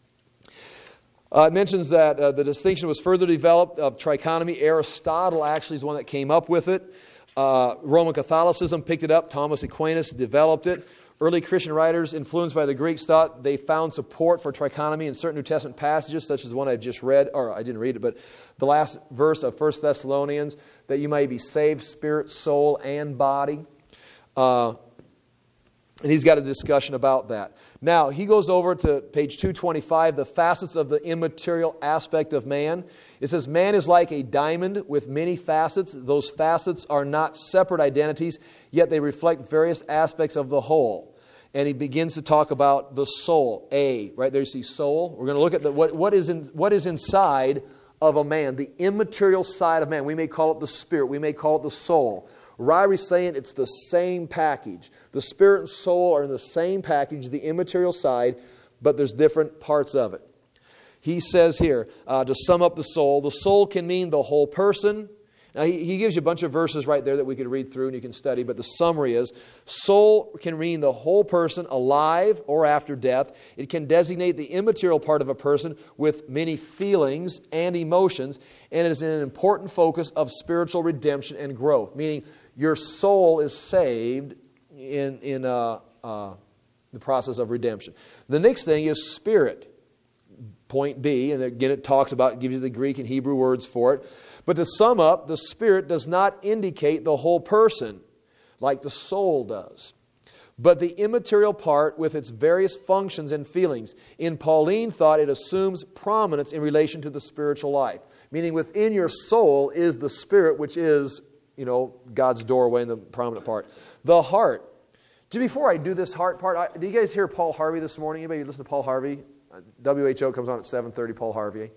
Uh, it mentions that uh, the distinction was further developed of trichotomy. Aristotle actually is the one that came up with it. Uh, Roman Catholicism picked it up. Thomas Aquinas developed it. Early Christian writers, influenced by the Greeks, thought they found support for trichotomy in certain New Testament passages, such as the one I've just read, or I didn't read it, but the last verse of First Thessalonians, that you may be saved, spirit, soul, and body. Uh, and he's got a discussion about that. Now, he goes over to page two twenty-five, the facets of the immaterial aspect of man. It says, man is like a diamond with many facets. Those facets are not separate identities, yet they reflect various aspects of the whole. And he begins to talk about the soul. A, right there you see soul. We're going to look at the, what, what, is in, what is inside of a man, the immaterial side of man. We may call it the spirit. We may call it the soul. Ryrie's saying it's the same package. The spirit and soul are in the same package, the immaterial side, but there's different parts of it. He says here, uh, to sum up the soul, the soul can mean the whole person. Now, he, he gives you a bunch of verses right there that we could read through and you can study, but the summary is, soul can mean the whole person, alive or after death. It can designate the immaterial part of a person with many feelings and emotions, and it is an important focus of spiritual redemption and growth, meaning your soul is saved in, in uh, uh, the process of redemption. The next thing is spirit. Point B, and again it talks about, gives you the Greek and Hebrew words for it. But to sum up, the spirit does not indicate the whole person like the soul does, but the immaterial part with its various functions and feelings. In Pauline thought, it assumes prominence in relation to the spiritual life, meaning within your soul is the spirit, which is, you know, God's doorway and the prominent part. The heart. Before I do this heart part, I, do you guys hear Paul Harvey this morning? Anybody listen to Paul Harvey? W H O comes on at seven thirty, Paul Harvey.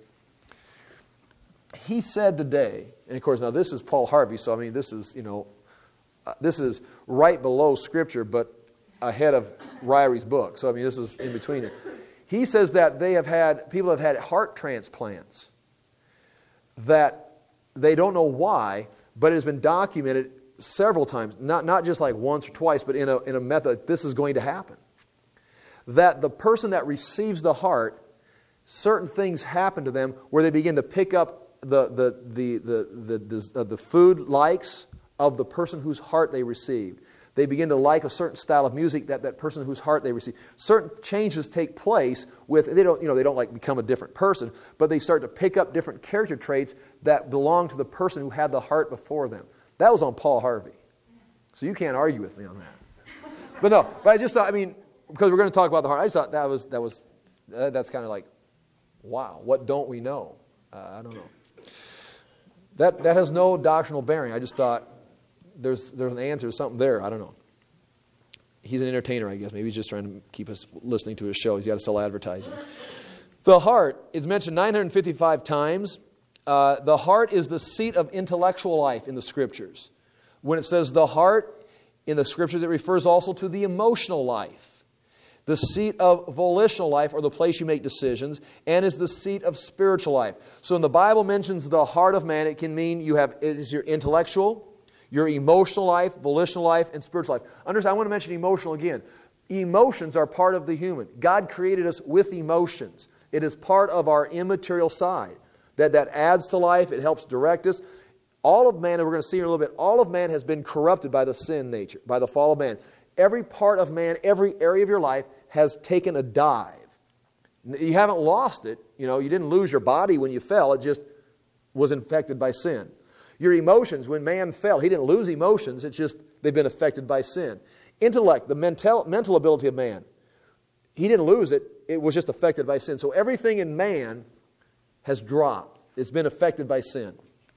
He said today, and of course now this is Paul Harvey, so I mean this is, you know, uh, this is right below Scripture, but ahead of Ryrie's book. So I mean this is in between it. He says that they have had, people have had heart transplants that they don't know why, but it has been documented several times, not, not just like once or twice, but in a, in a method, this is going to happen. That the person that receives the heart, certain things happen to them where they begin to pick up the the the the the, the, uh, the food likes of the person whose heart they received. They begin to like a certain style of music that that person whose heart they received. Certain changes take place with, they don't, you know, they don't like become a different person, but they start to pick up different character traits that belong to the person who had the heart before them. That was on Paul Harvey. So you can't argue with me on that. But no, but I just thought, I mean, because we're going to talk about the heart, I just thought that was, that was uh, that's kind of like, wow, what don't we know? Uh, I don't know. That that has no doctrinal bearing. I just thought there's there's an answer, there's something there. I don't know. He's an entertainer, I guess. Maybe he's just trying to keep us listening to his show. He's got to sell advertising. The heart is mentioned nine hundred fifty-five times. Uh, the heart is the seat of intellectual life in the Scriptures. When it says the heart in the Scriptures, it refers also to the emotional life. The seat of volitional life, or the place you make decisions, and is the seat of spiritual life. So when the Bible mentions the heart of man, it can mean you have, it is your intellectual, your emotional life, volitional life, and spiritual life. Understand, I want to mention emotional again. Emotions are part of the human. God created us with emotions. It is part of our immaterial side. That, that adds to life, it helps direct us. All of man, and we're going to see in a little bit, all of man has been corrupted by the sin nature, by the fall of man. Every part of man, every area of your life has taken a dive. You haven't lost it. You know, you didn't lose your body when you fell. It just was infected by sin. Your emotions, when man fell, he didn't lose emotions. It's just they've been affected by sin. Intellect, the mental, mental ability of man, he didn't lose it. It was just affected by sin. So everything in man has dropped. It's been affected by sin.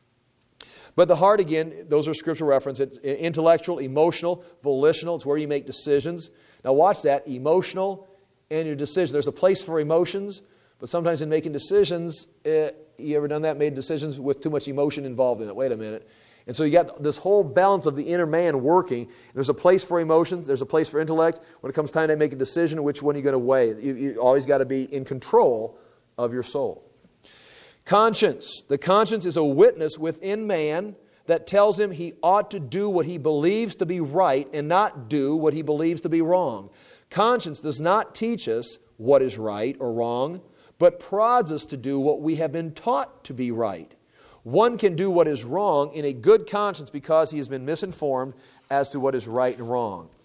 But the heart, again, those are scriptural references. It's intellectual, emotional, volitional. It's where you make decisions. Now watch that, emotional and your decision. There's a place for emotions, but sometimes in making decisions, eh, you ever done that, made decisions with too much emotion involved in it? Wait a minute. And so you got this whole balance of the inner man working. There's a place for emotions. There's a place for intellect. When it comes time to make a decision, which one are you going to weigh? You, you always got to be in control of your soul. Conscience. The conscience is a witness within man that tells him he ought to do what he believes to be right and not do what he believes to be wrong. Conscience does not teach us what is right or wrong, but prods us to do what we have been taught to be right. One can do what is wrong in a good conscience because he has been misinformed as to what is right and wrong.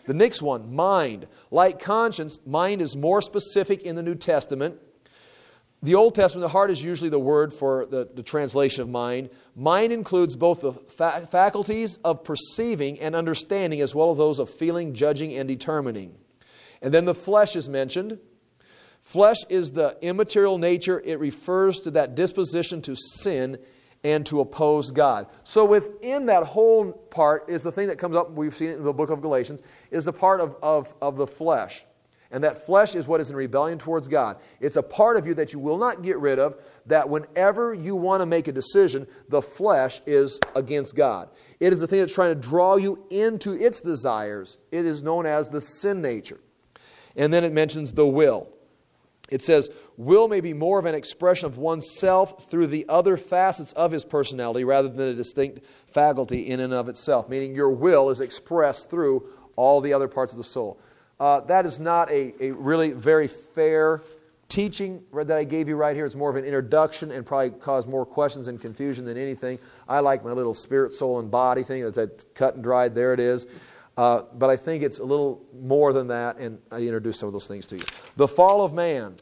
The next one, mind. Like conscience, mind is more specific in the New Testament. The Old Testament, the heart is usually the word for the, the translation of mind. Mind includes both the fa- faculties of perceiving and understanding as well as those of feeling, judging, and determining. And then the flesh is mentioned. Flesh is the immaterial nature. It refers to that disposition to sin and to oppose God. So within that whole part is the thing that comes up, we've seen it in the book of Galatians, is the part of, of, of the flesh. And that flesh is what is in rebellion towards God. It's a part of you that you will not get rid of, that whenever you want to make a decision, the flesh is against God. It is the thing that's trying to draw you into its desires. It is known as the sin nature. And then it mentions the will. It says, will may be more of an expression of oneself through the other facets of his personality rather than a distinct faculty in and of itself. Meaning your will is expressed through all the other parts of the soul. Uh, that is not a, a really very fair teaching that I gave you right here. It's more of an introduction and probably cause more questions and confusion than anything. I like my little spirit, soul, and body thing. That's that cut and dried. There it is. Uh, but I think it's a little more than that, and I introduced some of those things to you. The fall of man,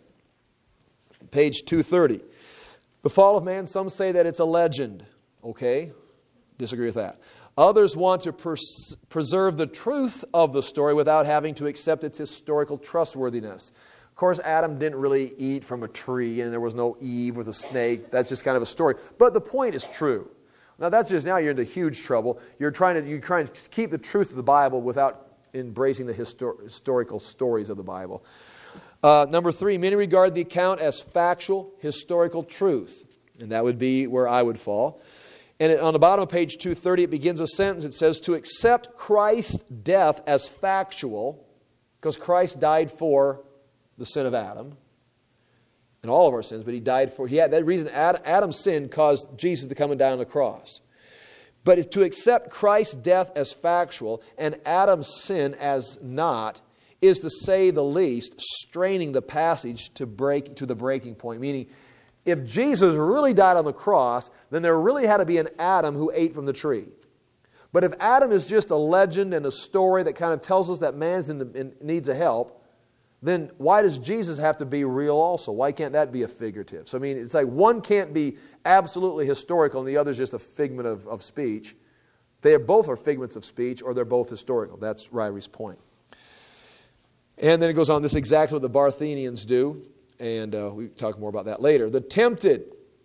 page two thirty. The fall of man, some say that it's a legend. Okay, disagree with that. Others want to pers- preserve the truth of the story without having to accept its historical trustworthiness. Of course, Adam didn't really eat from a tree, and there was no Eve with a snake. That's just kind of a story. But the point is true. Now that's just now you're into huge trouble. You're trying to you're trying to keep the truth of the Bible without embracing the histor- historical stories of the Bible. Uh, number three, many regard the account as factual, historical truth, and that would be where I would fall. And on the bottom of page two thirty, it begins a sentence. It says, to accept Christ's death as factual, because Christ died for the sin of Adam, and all of our sins, but he died for, he had that reason Adam's sin caused Jesus to come and die on the cross. But to accept Christ's death as factual and Adam's sin as not is, to say the least, straining the passage to break to the breaking point. Meaning, if Jesus really died on the cross, then there really had to be an Adam who ate from the tree. But if Adam is just a legend and a story that kind of tells us that man in the, in, needs a help, then why does Jesus have to be real also? Why can't that be a figurative? So I mean, it's like one can't be absolutely historical and the other is just a figment of, of speech. They are both are figments of speech, or they're both historical. That's Ryrie's point. And then it goes on, this is exactly what the Barthenians do, and uh, we talk more about that later. The tempted.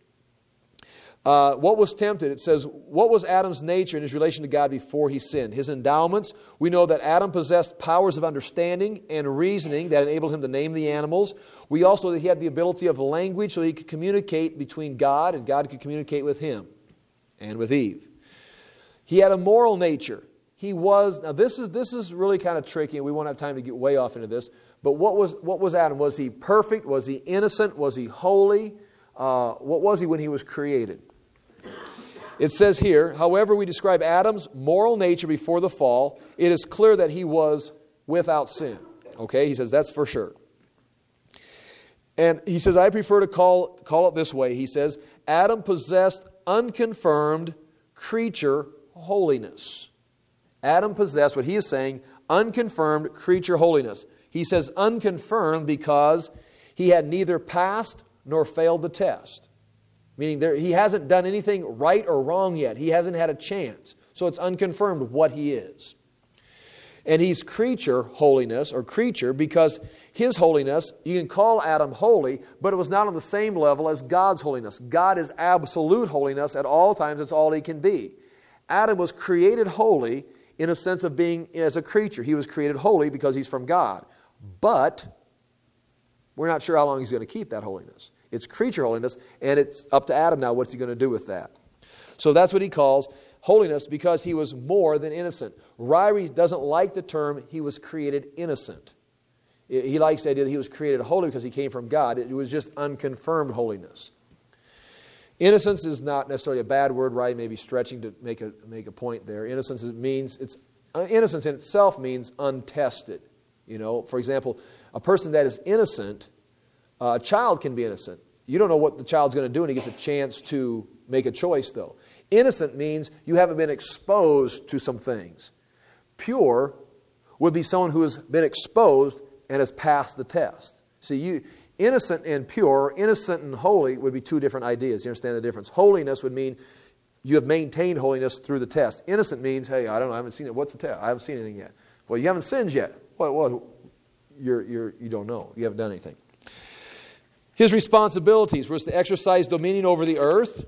Uh, what was tempted? It says, what was Adam's nature in his relation to God before he sinned? His endowments. We know that Adam possessed powers of understanding and reasoning that enabled him to name the animals. We also know that he had the ability of language so he could communicate between God and God could communicate with him and with Eve. He had a moral nature. He was, now this is this is really kind of tricky, and we won't have time to get way off into this, but what was what was Adam? Was he perfect? Was he innocent? Was he holy? Uh, what was he when he was created? It says here, however we describe Adam's moral nature before the fall, it is clear that he was without sin. Okay, he says that's for sure. And he says, I prefer to call, call it this way. He says, Adam possessed unconfirmed creature holiness. Adam possessed, what he is saying, unconfirmed creature holiness. He says unconfirmed because he had neither passed nor failed the test. Meaning there, he hasn't done anything right or wrong yet. He hasn't had a chance. So it's unconfirmed what he is. And he's creature holiness, or creature, because his holiness, you can call Adam holy, but it was not on the same level as God's holiness. God is absolute holiness at all times. It's all he can be. Adam was created holy in a sense of being as a creature. He was created holy because he's from God. But we're not sure how long he's going to keep that holiness. It's creature holiness, and it's up to Adam now. What's he going to do with that? So that's what he calls holiness, because he was more than innocent. Ryrie doesn't like the term he was created innocent. He likes the idea that he was created holy because he came from God. It was just unconfirmed holiness. Innocence is not necessarily a bad word. Ryrie may be stretching to make a make a point there. Innocence means it's uh, innocence in itself means untested. You know, for example, a person that is innocent. Uh, a child can be innocent. You don't know what the child's going to do, and he gets a chance to make a choice, though. Innocent means you haven't been exposed to some things. Pure, would be someone who has been exposed and has passed the test. See, you innocent and pure, innocent and holy would be two different ideas. You understand the difference? Holiness would mean you have maintained holiness through the test. Innocent means, hey, I don't know, I haven't seen it. What's the test? I haven't seen anything yet. Well, you haven't sinned yet. Well, well you're, you're, you don't know. You haven't done anything. His responsibilities was to exercise dominion over the earth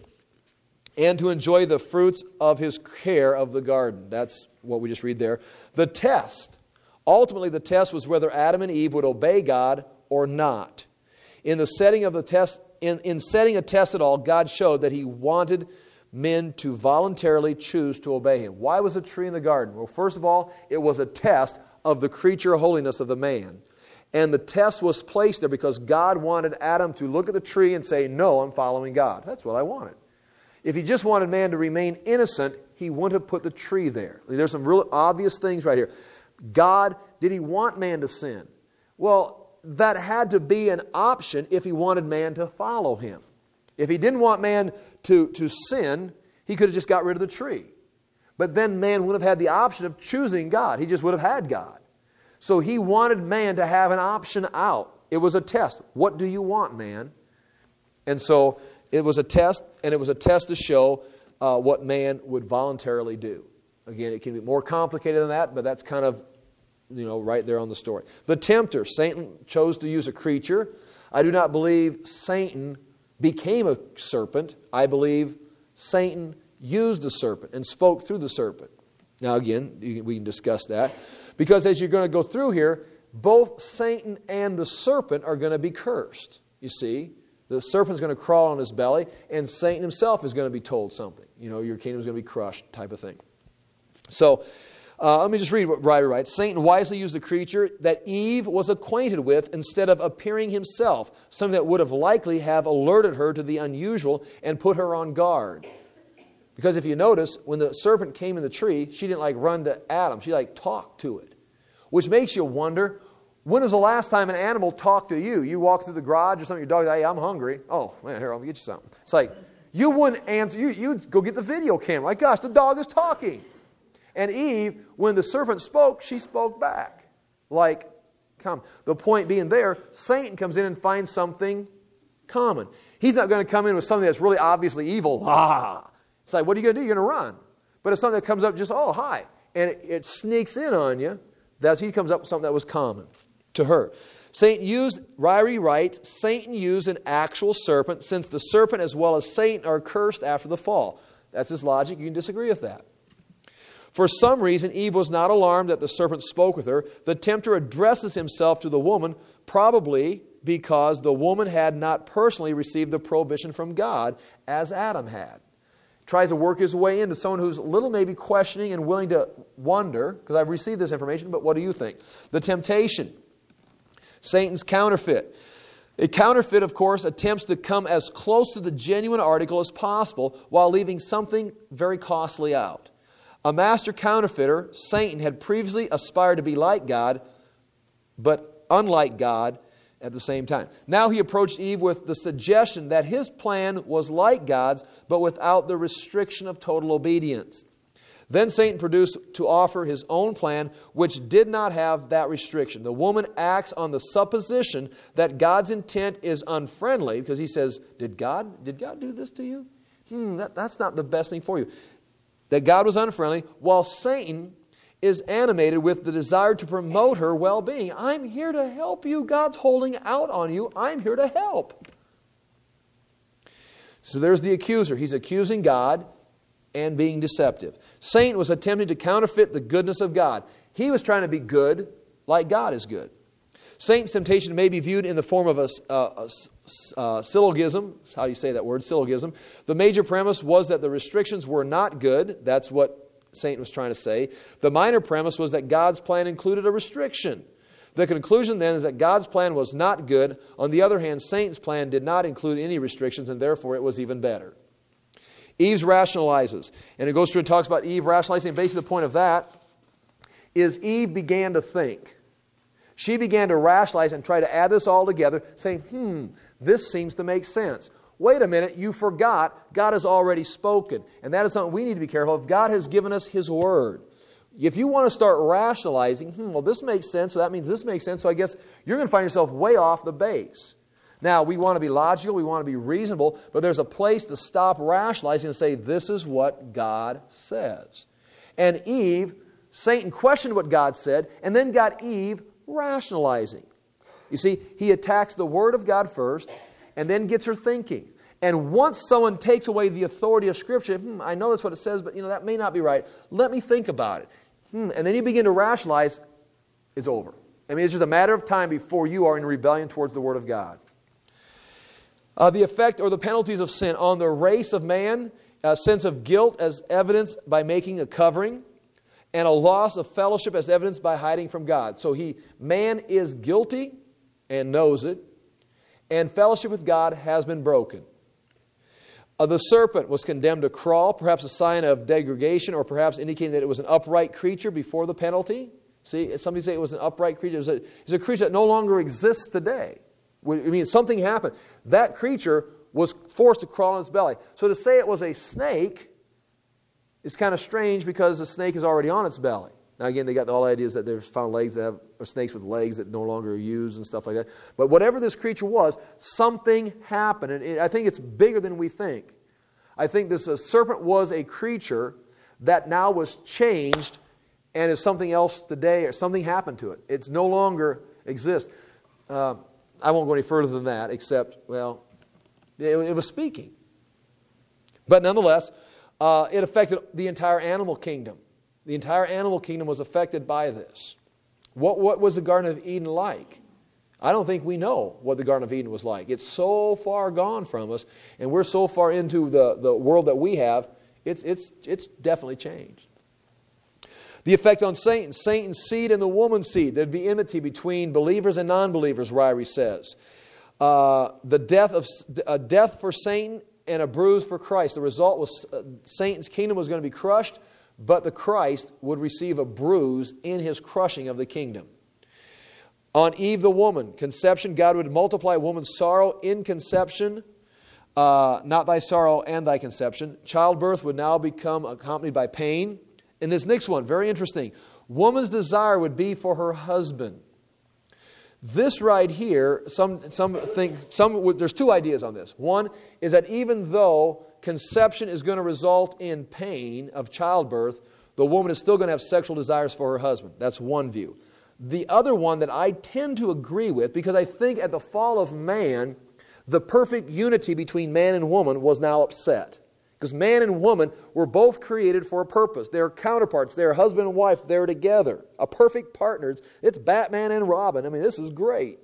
and to enjoy the fruits of his care of the garden. That's what we just read there. The test. Ultimately, the test was whether Adam and Eve would obey God or not. In the setting of the test, in, in setting a test at all, God showed that he wanted men to voluntarily choose to obey him. Why was a tree in the garden? Well, first of all, it was a test of the creature holiness of the man. And the test was placed there because God wanted Adam to look at the tree and say, no, I'm following God. That's what I wanted. If he just wanted man to remain innocent, he wouldn't have put the tree there. There's some real obvious things right here. God, did he want man to sin? Well, that had to be an option if he wanted man to follow him. If he didn't want man to, to sin, he could have just got rid of the tree. But then man would have had the option of choosing God. He just would have had God. So he wanted man to have an option out. It was a test. What do you want, man? And so it was a test, and it was a test to show uh, what man would voluntarily do. Again, it can be more complicated than that, but that's kind of, you know, right there on the story. The tempter, Satan chose to use a creature. I do not believe Satan became a serpent. I believe Satan used the serpent and spoke through the serpent. Now again, we can discuss that. Because as you're going to go through here, both Satan and the serpent are going to be cursed. You see, the serpent's going to crawl on his belly, and Satan himself is going to be told something. You know, your kingdom is going to be crushed, type of thing. So, uh, let me just read what Ryder writes. Satan wisely used the creature that Eve was acquainted with instead of appearing himself, something that would have likely have alerted her to the unusual and put her on guard. Because if you notice, when the serpent came in the tree, she didn't like run to Adam. She like talked to it. Which makes you wonder, when was the last time an animal talked to you? You walk through the garage or something, your dog, hey, I'm hungry. Oh, man, here, I'll get you something. It's like, you wouldn't answer, you, you'd go get the video camera. Like, gosh, the dog is talking. And Eve, when the serpent spoke, she spoke back. Like, come. The point being there, Satan comes in and finds something common. He's not going to come in with something that's really obviously evil. Ah. It's like, what are you going to do? You're going to run. But if something that comes up just, oh, hi, and it, it sneaks in on you, that's he comes up with something that was common to her. Satan used, Ryrie writes, Satan used an actual serpent since the serpent as well as Satan are cursed after the fall. That's his logic. You can disagree with that. For some reason, Eve was not alarmed that the serpent spoke with her. The tempter addresses himself to the woman, probably because the woman had not personally received the prohibition from God as Adam had. Tries to work his way into someone who's a little maybe questioning and willing to wonder, because I've received this information, but what do you think? The temptation. Satan's counterfeit. A counterfeit, of course, attempts to come as close to the genuine article as possible while leaving something very costly out. A master counterfeiter, Satan, had previously aspired to be like God, but unlike God at the same time. Now he approached Eve with the suggestion that his plan was like God's, but without the restriction of total obedience. Then Satan produced to offer his own plan, which did not have that restriction. The woman acts on the supposition that God's intent is unfriendly, because he says, did God, did God do this to you? Hmm, that, that's not the best thing for you. That God was unfriendly, while Satan is animated with the desire to promote her well-being. I'm here to help you. God's holding out on you. I'm here to help. So there's the accuser. He's accusing God and being deceptive. Satan was attempting to counterfeit the goodness of God. He was trying to be good like God is good. Satan's temptation may be viewed in the form of a, a, a, a syllogism. That's how you say that word, syllogism. The major premise was that the restrictions were not good. That's what Satan was trying to say. The minor premise was that God's plan included a restriction. The conclusion then is that God's plan was not good. On the other hand, Satan's plan did not include any restrictions, and therefore it was even better. Eve's rationalizes. And it goes through and talks about Eve rationalizing. And basically the point of that is Eve began to think. She began to rationalize and try to add this all together, saying, hmm, this seems to make sense. Wait a minute, you forgot God has already spoken. And that is something we need to be careful of. God has given us His Word. if you want to start rationalizing, hmm, well, this makes sense, so that means this makes sense, so I guess you're going to find yourself way off the base. Now, we want to be logical, we want to be reasonable, but there's a place to stop rationalizing and say, this is what God says. And Eve, Satan questioned what God said, and then got Eve rationalizing. You see, he attacks the Word of God first, and then gets her thinking. And once someone takes away the authority of Scripture, hmm, I know that's what it says, but you know that may not be right. Let me think about it. Hmm, and then you begin to rationalize, it's over. I mean, it's just a matter of time before you are in rebellion towards the Word of God. Uh, the effect or the penalties of sin on the race of man, a sense of guilt as evidenced by making a covering, and a loss of fellowship as evidenced by hiding from God. So he, man is guilty and knows it, and fellowship with God has been broken. Uh, the serpent was condemned to crawl, perhaps a sign of degradation, or perhaps indicating that it was an upright creature before the penalty. See, somebody say it was an upright creature. It was a, it's a creature that no longer exists today. I mean, something happened. That creature was forced to crawl on its belly. So to say it was a snake is kind of strange because the snake is already on its belly. Now again, they got all the ideas that they've found legs that have, or snakes with legs that no longer are used and stuff like that. But whatever this creature was, something happened. And it, I think it's bigger than we think. I think this uh, serpent was a creature that now was changed and is something else today, or something happened to it. It's no longer exists. Uh, I won't go any further than that, except, well, it, it was speaking. But nonetheless, uh, it affected the entire animal kingdom. The entire animal kingdom was affected by this. What, what was the Garden of Eden like? I don't think we know what the Garden of Eden was like. It's so far gone from us, and we're so far into the, the world that we have, it's, it's, it's definitely changed. The effect on Satan, Satan's seed and the woman's seed. There'd be enmity between believers and non-believers, Ryrie says. Uh, the death of a death for Satan and a bruise for Christ. The result was uh, Satan's kingdom was going to be crushed, but the Christ would receive a bruise in his crushing of the kingdom. On Eve the woman, conception, God would multiply woman's sorrow in conception, uh, not thy sorrow and thy conception. Childbirth would now become accompanied by pain. And this next one, very interesting. Woman's desire would be for her husband. This right here, some some think some would, there's two ideas on this. One is that even though conception is going to result in pain of childbirth, the woman is still going to have sexual desires for her husband. That's one view. The other one that I tend to agree with, because I think at the fall of man, the perfect unity between man and woman was now upset. Because man and woman were both created for a purpose. They're counterparts. They're husband and wife. They're together. A perfect partners. It's Batman and Robin. I mean, this is great.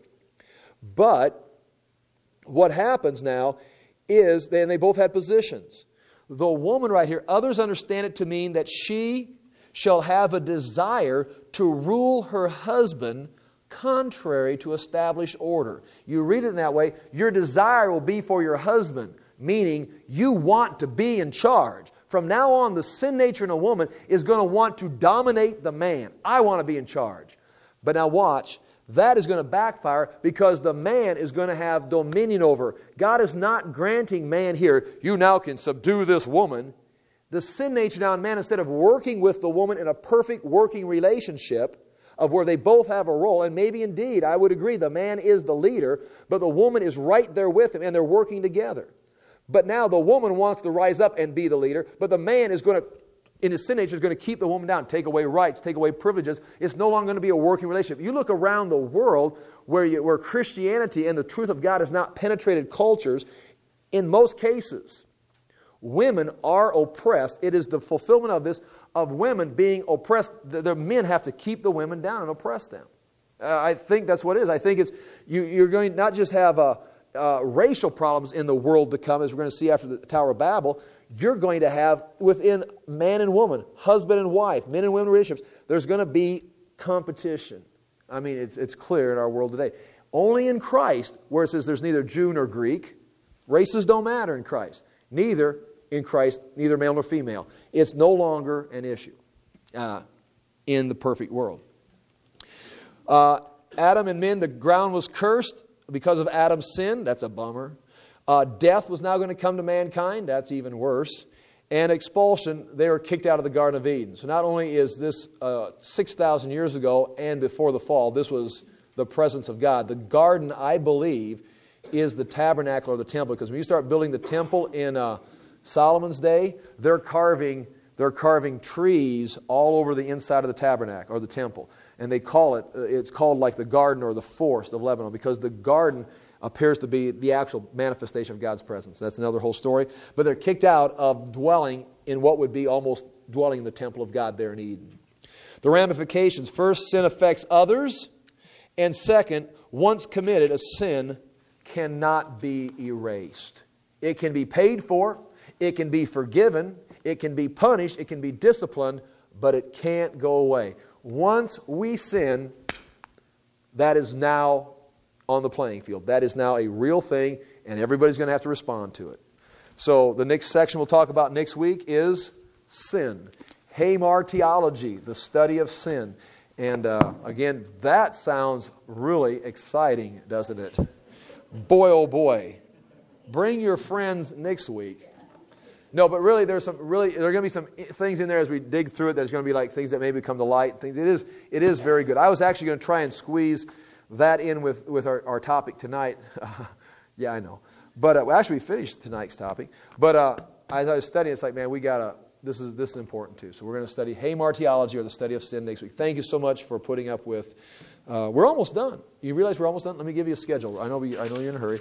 But what happens now is, and they both had positions. The woman right here, others understand it to mean that she shall have a desire to rule her husband contrary to established order. You read it in that way, your desire will be for your husband, meaning you want to be in charge. From now on, the sin nature in a woman is going to want to dominate the man. I want to be in charge. But now watch, that is going to backfire because the man is going to have dominion over. God is not granting man here, you now can subdue this woman. The sin nature now in man, instead of working with the woman in a perfect working relationship, of where they both have a role, and maybe indeed, I would agree, the man is the leader, but the woman is right there with him, and they're working together. But now the woman wants to rise up and be the leader, but the man is going to, in his sin nature, is going to keep the woman down, take away rights, take away privileges. It's no longer going to be a working relationship. You look around the world where, you, where Christianity and the truth of God has not penetrated cultures, in most cases, women are oppressed. It is the fulfillment of this, of women being oppressed. The, the men have to keep the women down and oppress them. Uh, I think that's what it is. I think it's you, you're going to not just have a, uh, racial problems in the world to come, as we're going to see after the Tower of Babel. You're going to have, within man and woman, husband and wife, men and women relationships, there's going to be competition. I mean, it's, it's clear in our world today. Only in Christ, where it says there's neither Jew nor Greek, races don't matter in Christ. Neither in Christ, neither male nor female. It's no longer an issue uh, in the perfect world. Uh, Adam and men, the ground was cursed because of Adam's sin. That's a bummer. Uh, death was now going to come to mankind. That's even worse. and expulsion, they were kicked out of the Garden of Eden. So not only is this uh, six thousand years ago and before the fall, this was the presence of God. The garden, I believe, is the tabernacle or the temple. Because when you start building the temple in uh, Solomon's day, they're carving, they're carving trees all over the inside of the tabernacle or the temple. And they call it, it's called like the garden or the forest of Lebanon, because the garden appears to be the actual manifestation of God's presence. That's another whole story. But they're kicked out of dwelling in what would be almost dwelling in the temple of God there in Eden. The ramifications. First, sin affects others. And second, once committed, a sin cannot be erased. It can be paid for. It can be forgiven. It can be punished. It can be disciplined. But it can't go away. Once we sin, that is now on the playing field. That is now a real thing, and everybody's going to have to respond to it. So the next section we'll talk about next week is sin. Hamartiology, the study of sin. And uh, again, that sounds really exciting, doesn't it? Boy, oh boy. Bring your friends next week. No, but really, there's some really there are going to be some things in there as we dig through it. There's going to be like things that maybe come to light. Things it is it is very good. I was actually going to try and squeeze that in with with our, our topic tonight. Yeah, I know. But uh, actually, we finished tonight's topic. But uh, as I was studying, it's like, man, we gotta. This is this is important too. So we're going to study hamartiology, or the study of sin, next week. Thank you so much for putting up with. Uh, we're almost done. You realize we're almost done? Let me give you a schedule. I know we, I know you're in a hurry.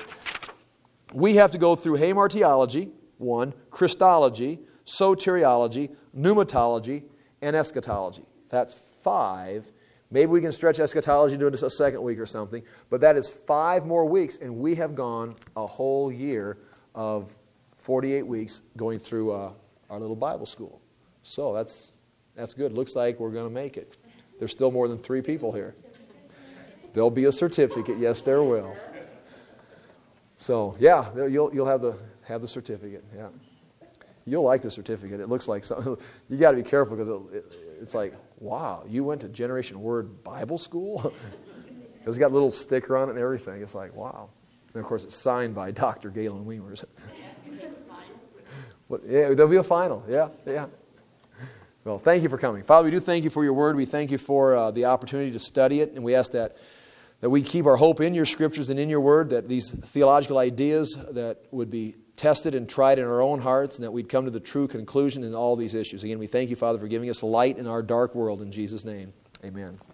We have to go through hamartiology. One, Christology, soteriology, pneumatology, and eschatology. That's five. Maybe we can stretch eschatology into a second week or something. But that is five more weeks, and we have gone a whole year of forty-eight weeks going through uh, our little Bible school. So that's that's good. Looks like we're going to make it. There's still more than three people here. There'll be a certificate. Yes, there will. So, yeah, you'll you'll have the... Have the certificate, yeah. You'll like the certificate. It looks like something. You got to be careful because it, it, it's like, wow, you went to Generation Word Bible School? It's got a little sticker on it and everything. It's like, wow. And of course, it's signed by Doctor Galen Weimers. But yeah, there'll be a final. Yeah, yeah. Well, thank you for coming, Father. We do thank you for your word. We thank you for uh, the opportunity to study it, and we ask that. That we keep our hope in your scriptures and in your word, that these theological ideas that would be tested and tried in our own hearts, and that we'd come to the true conclusion in all these issues. Again, we thank you, Father, for giving us light in our dark world. In Jesus' name, amen.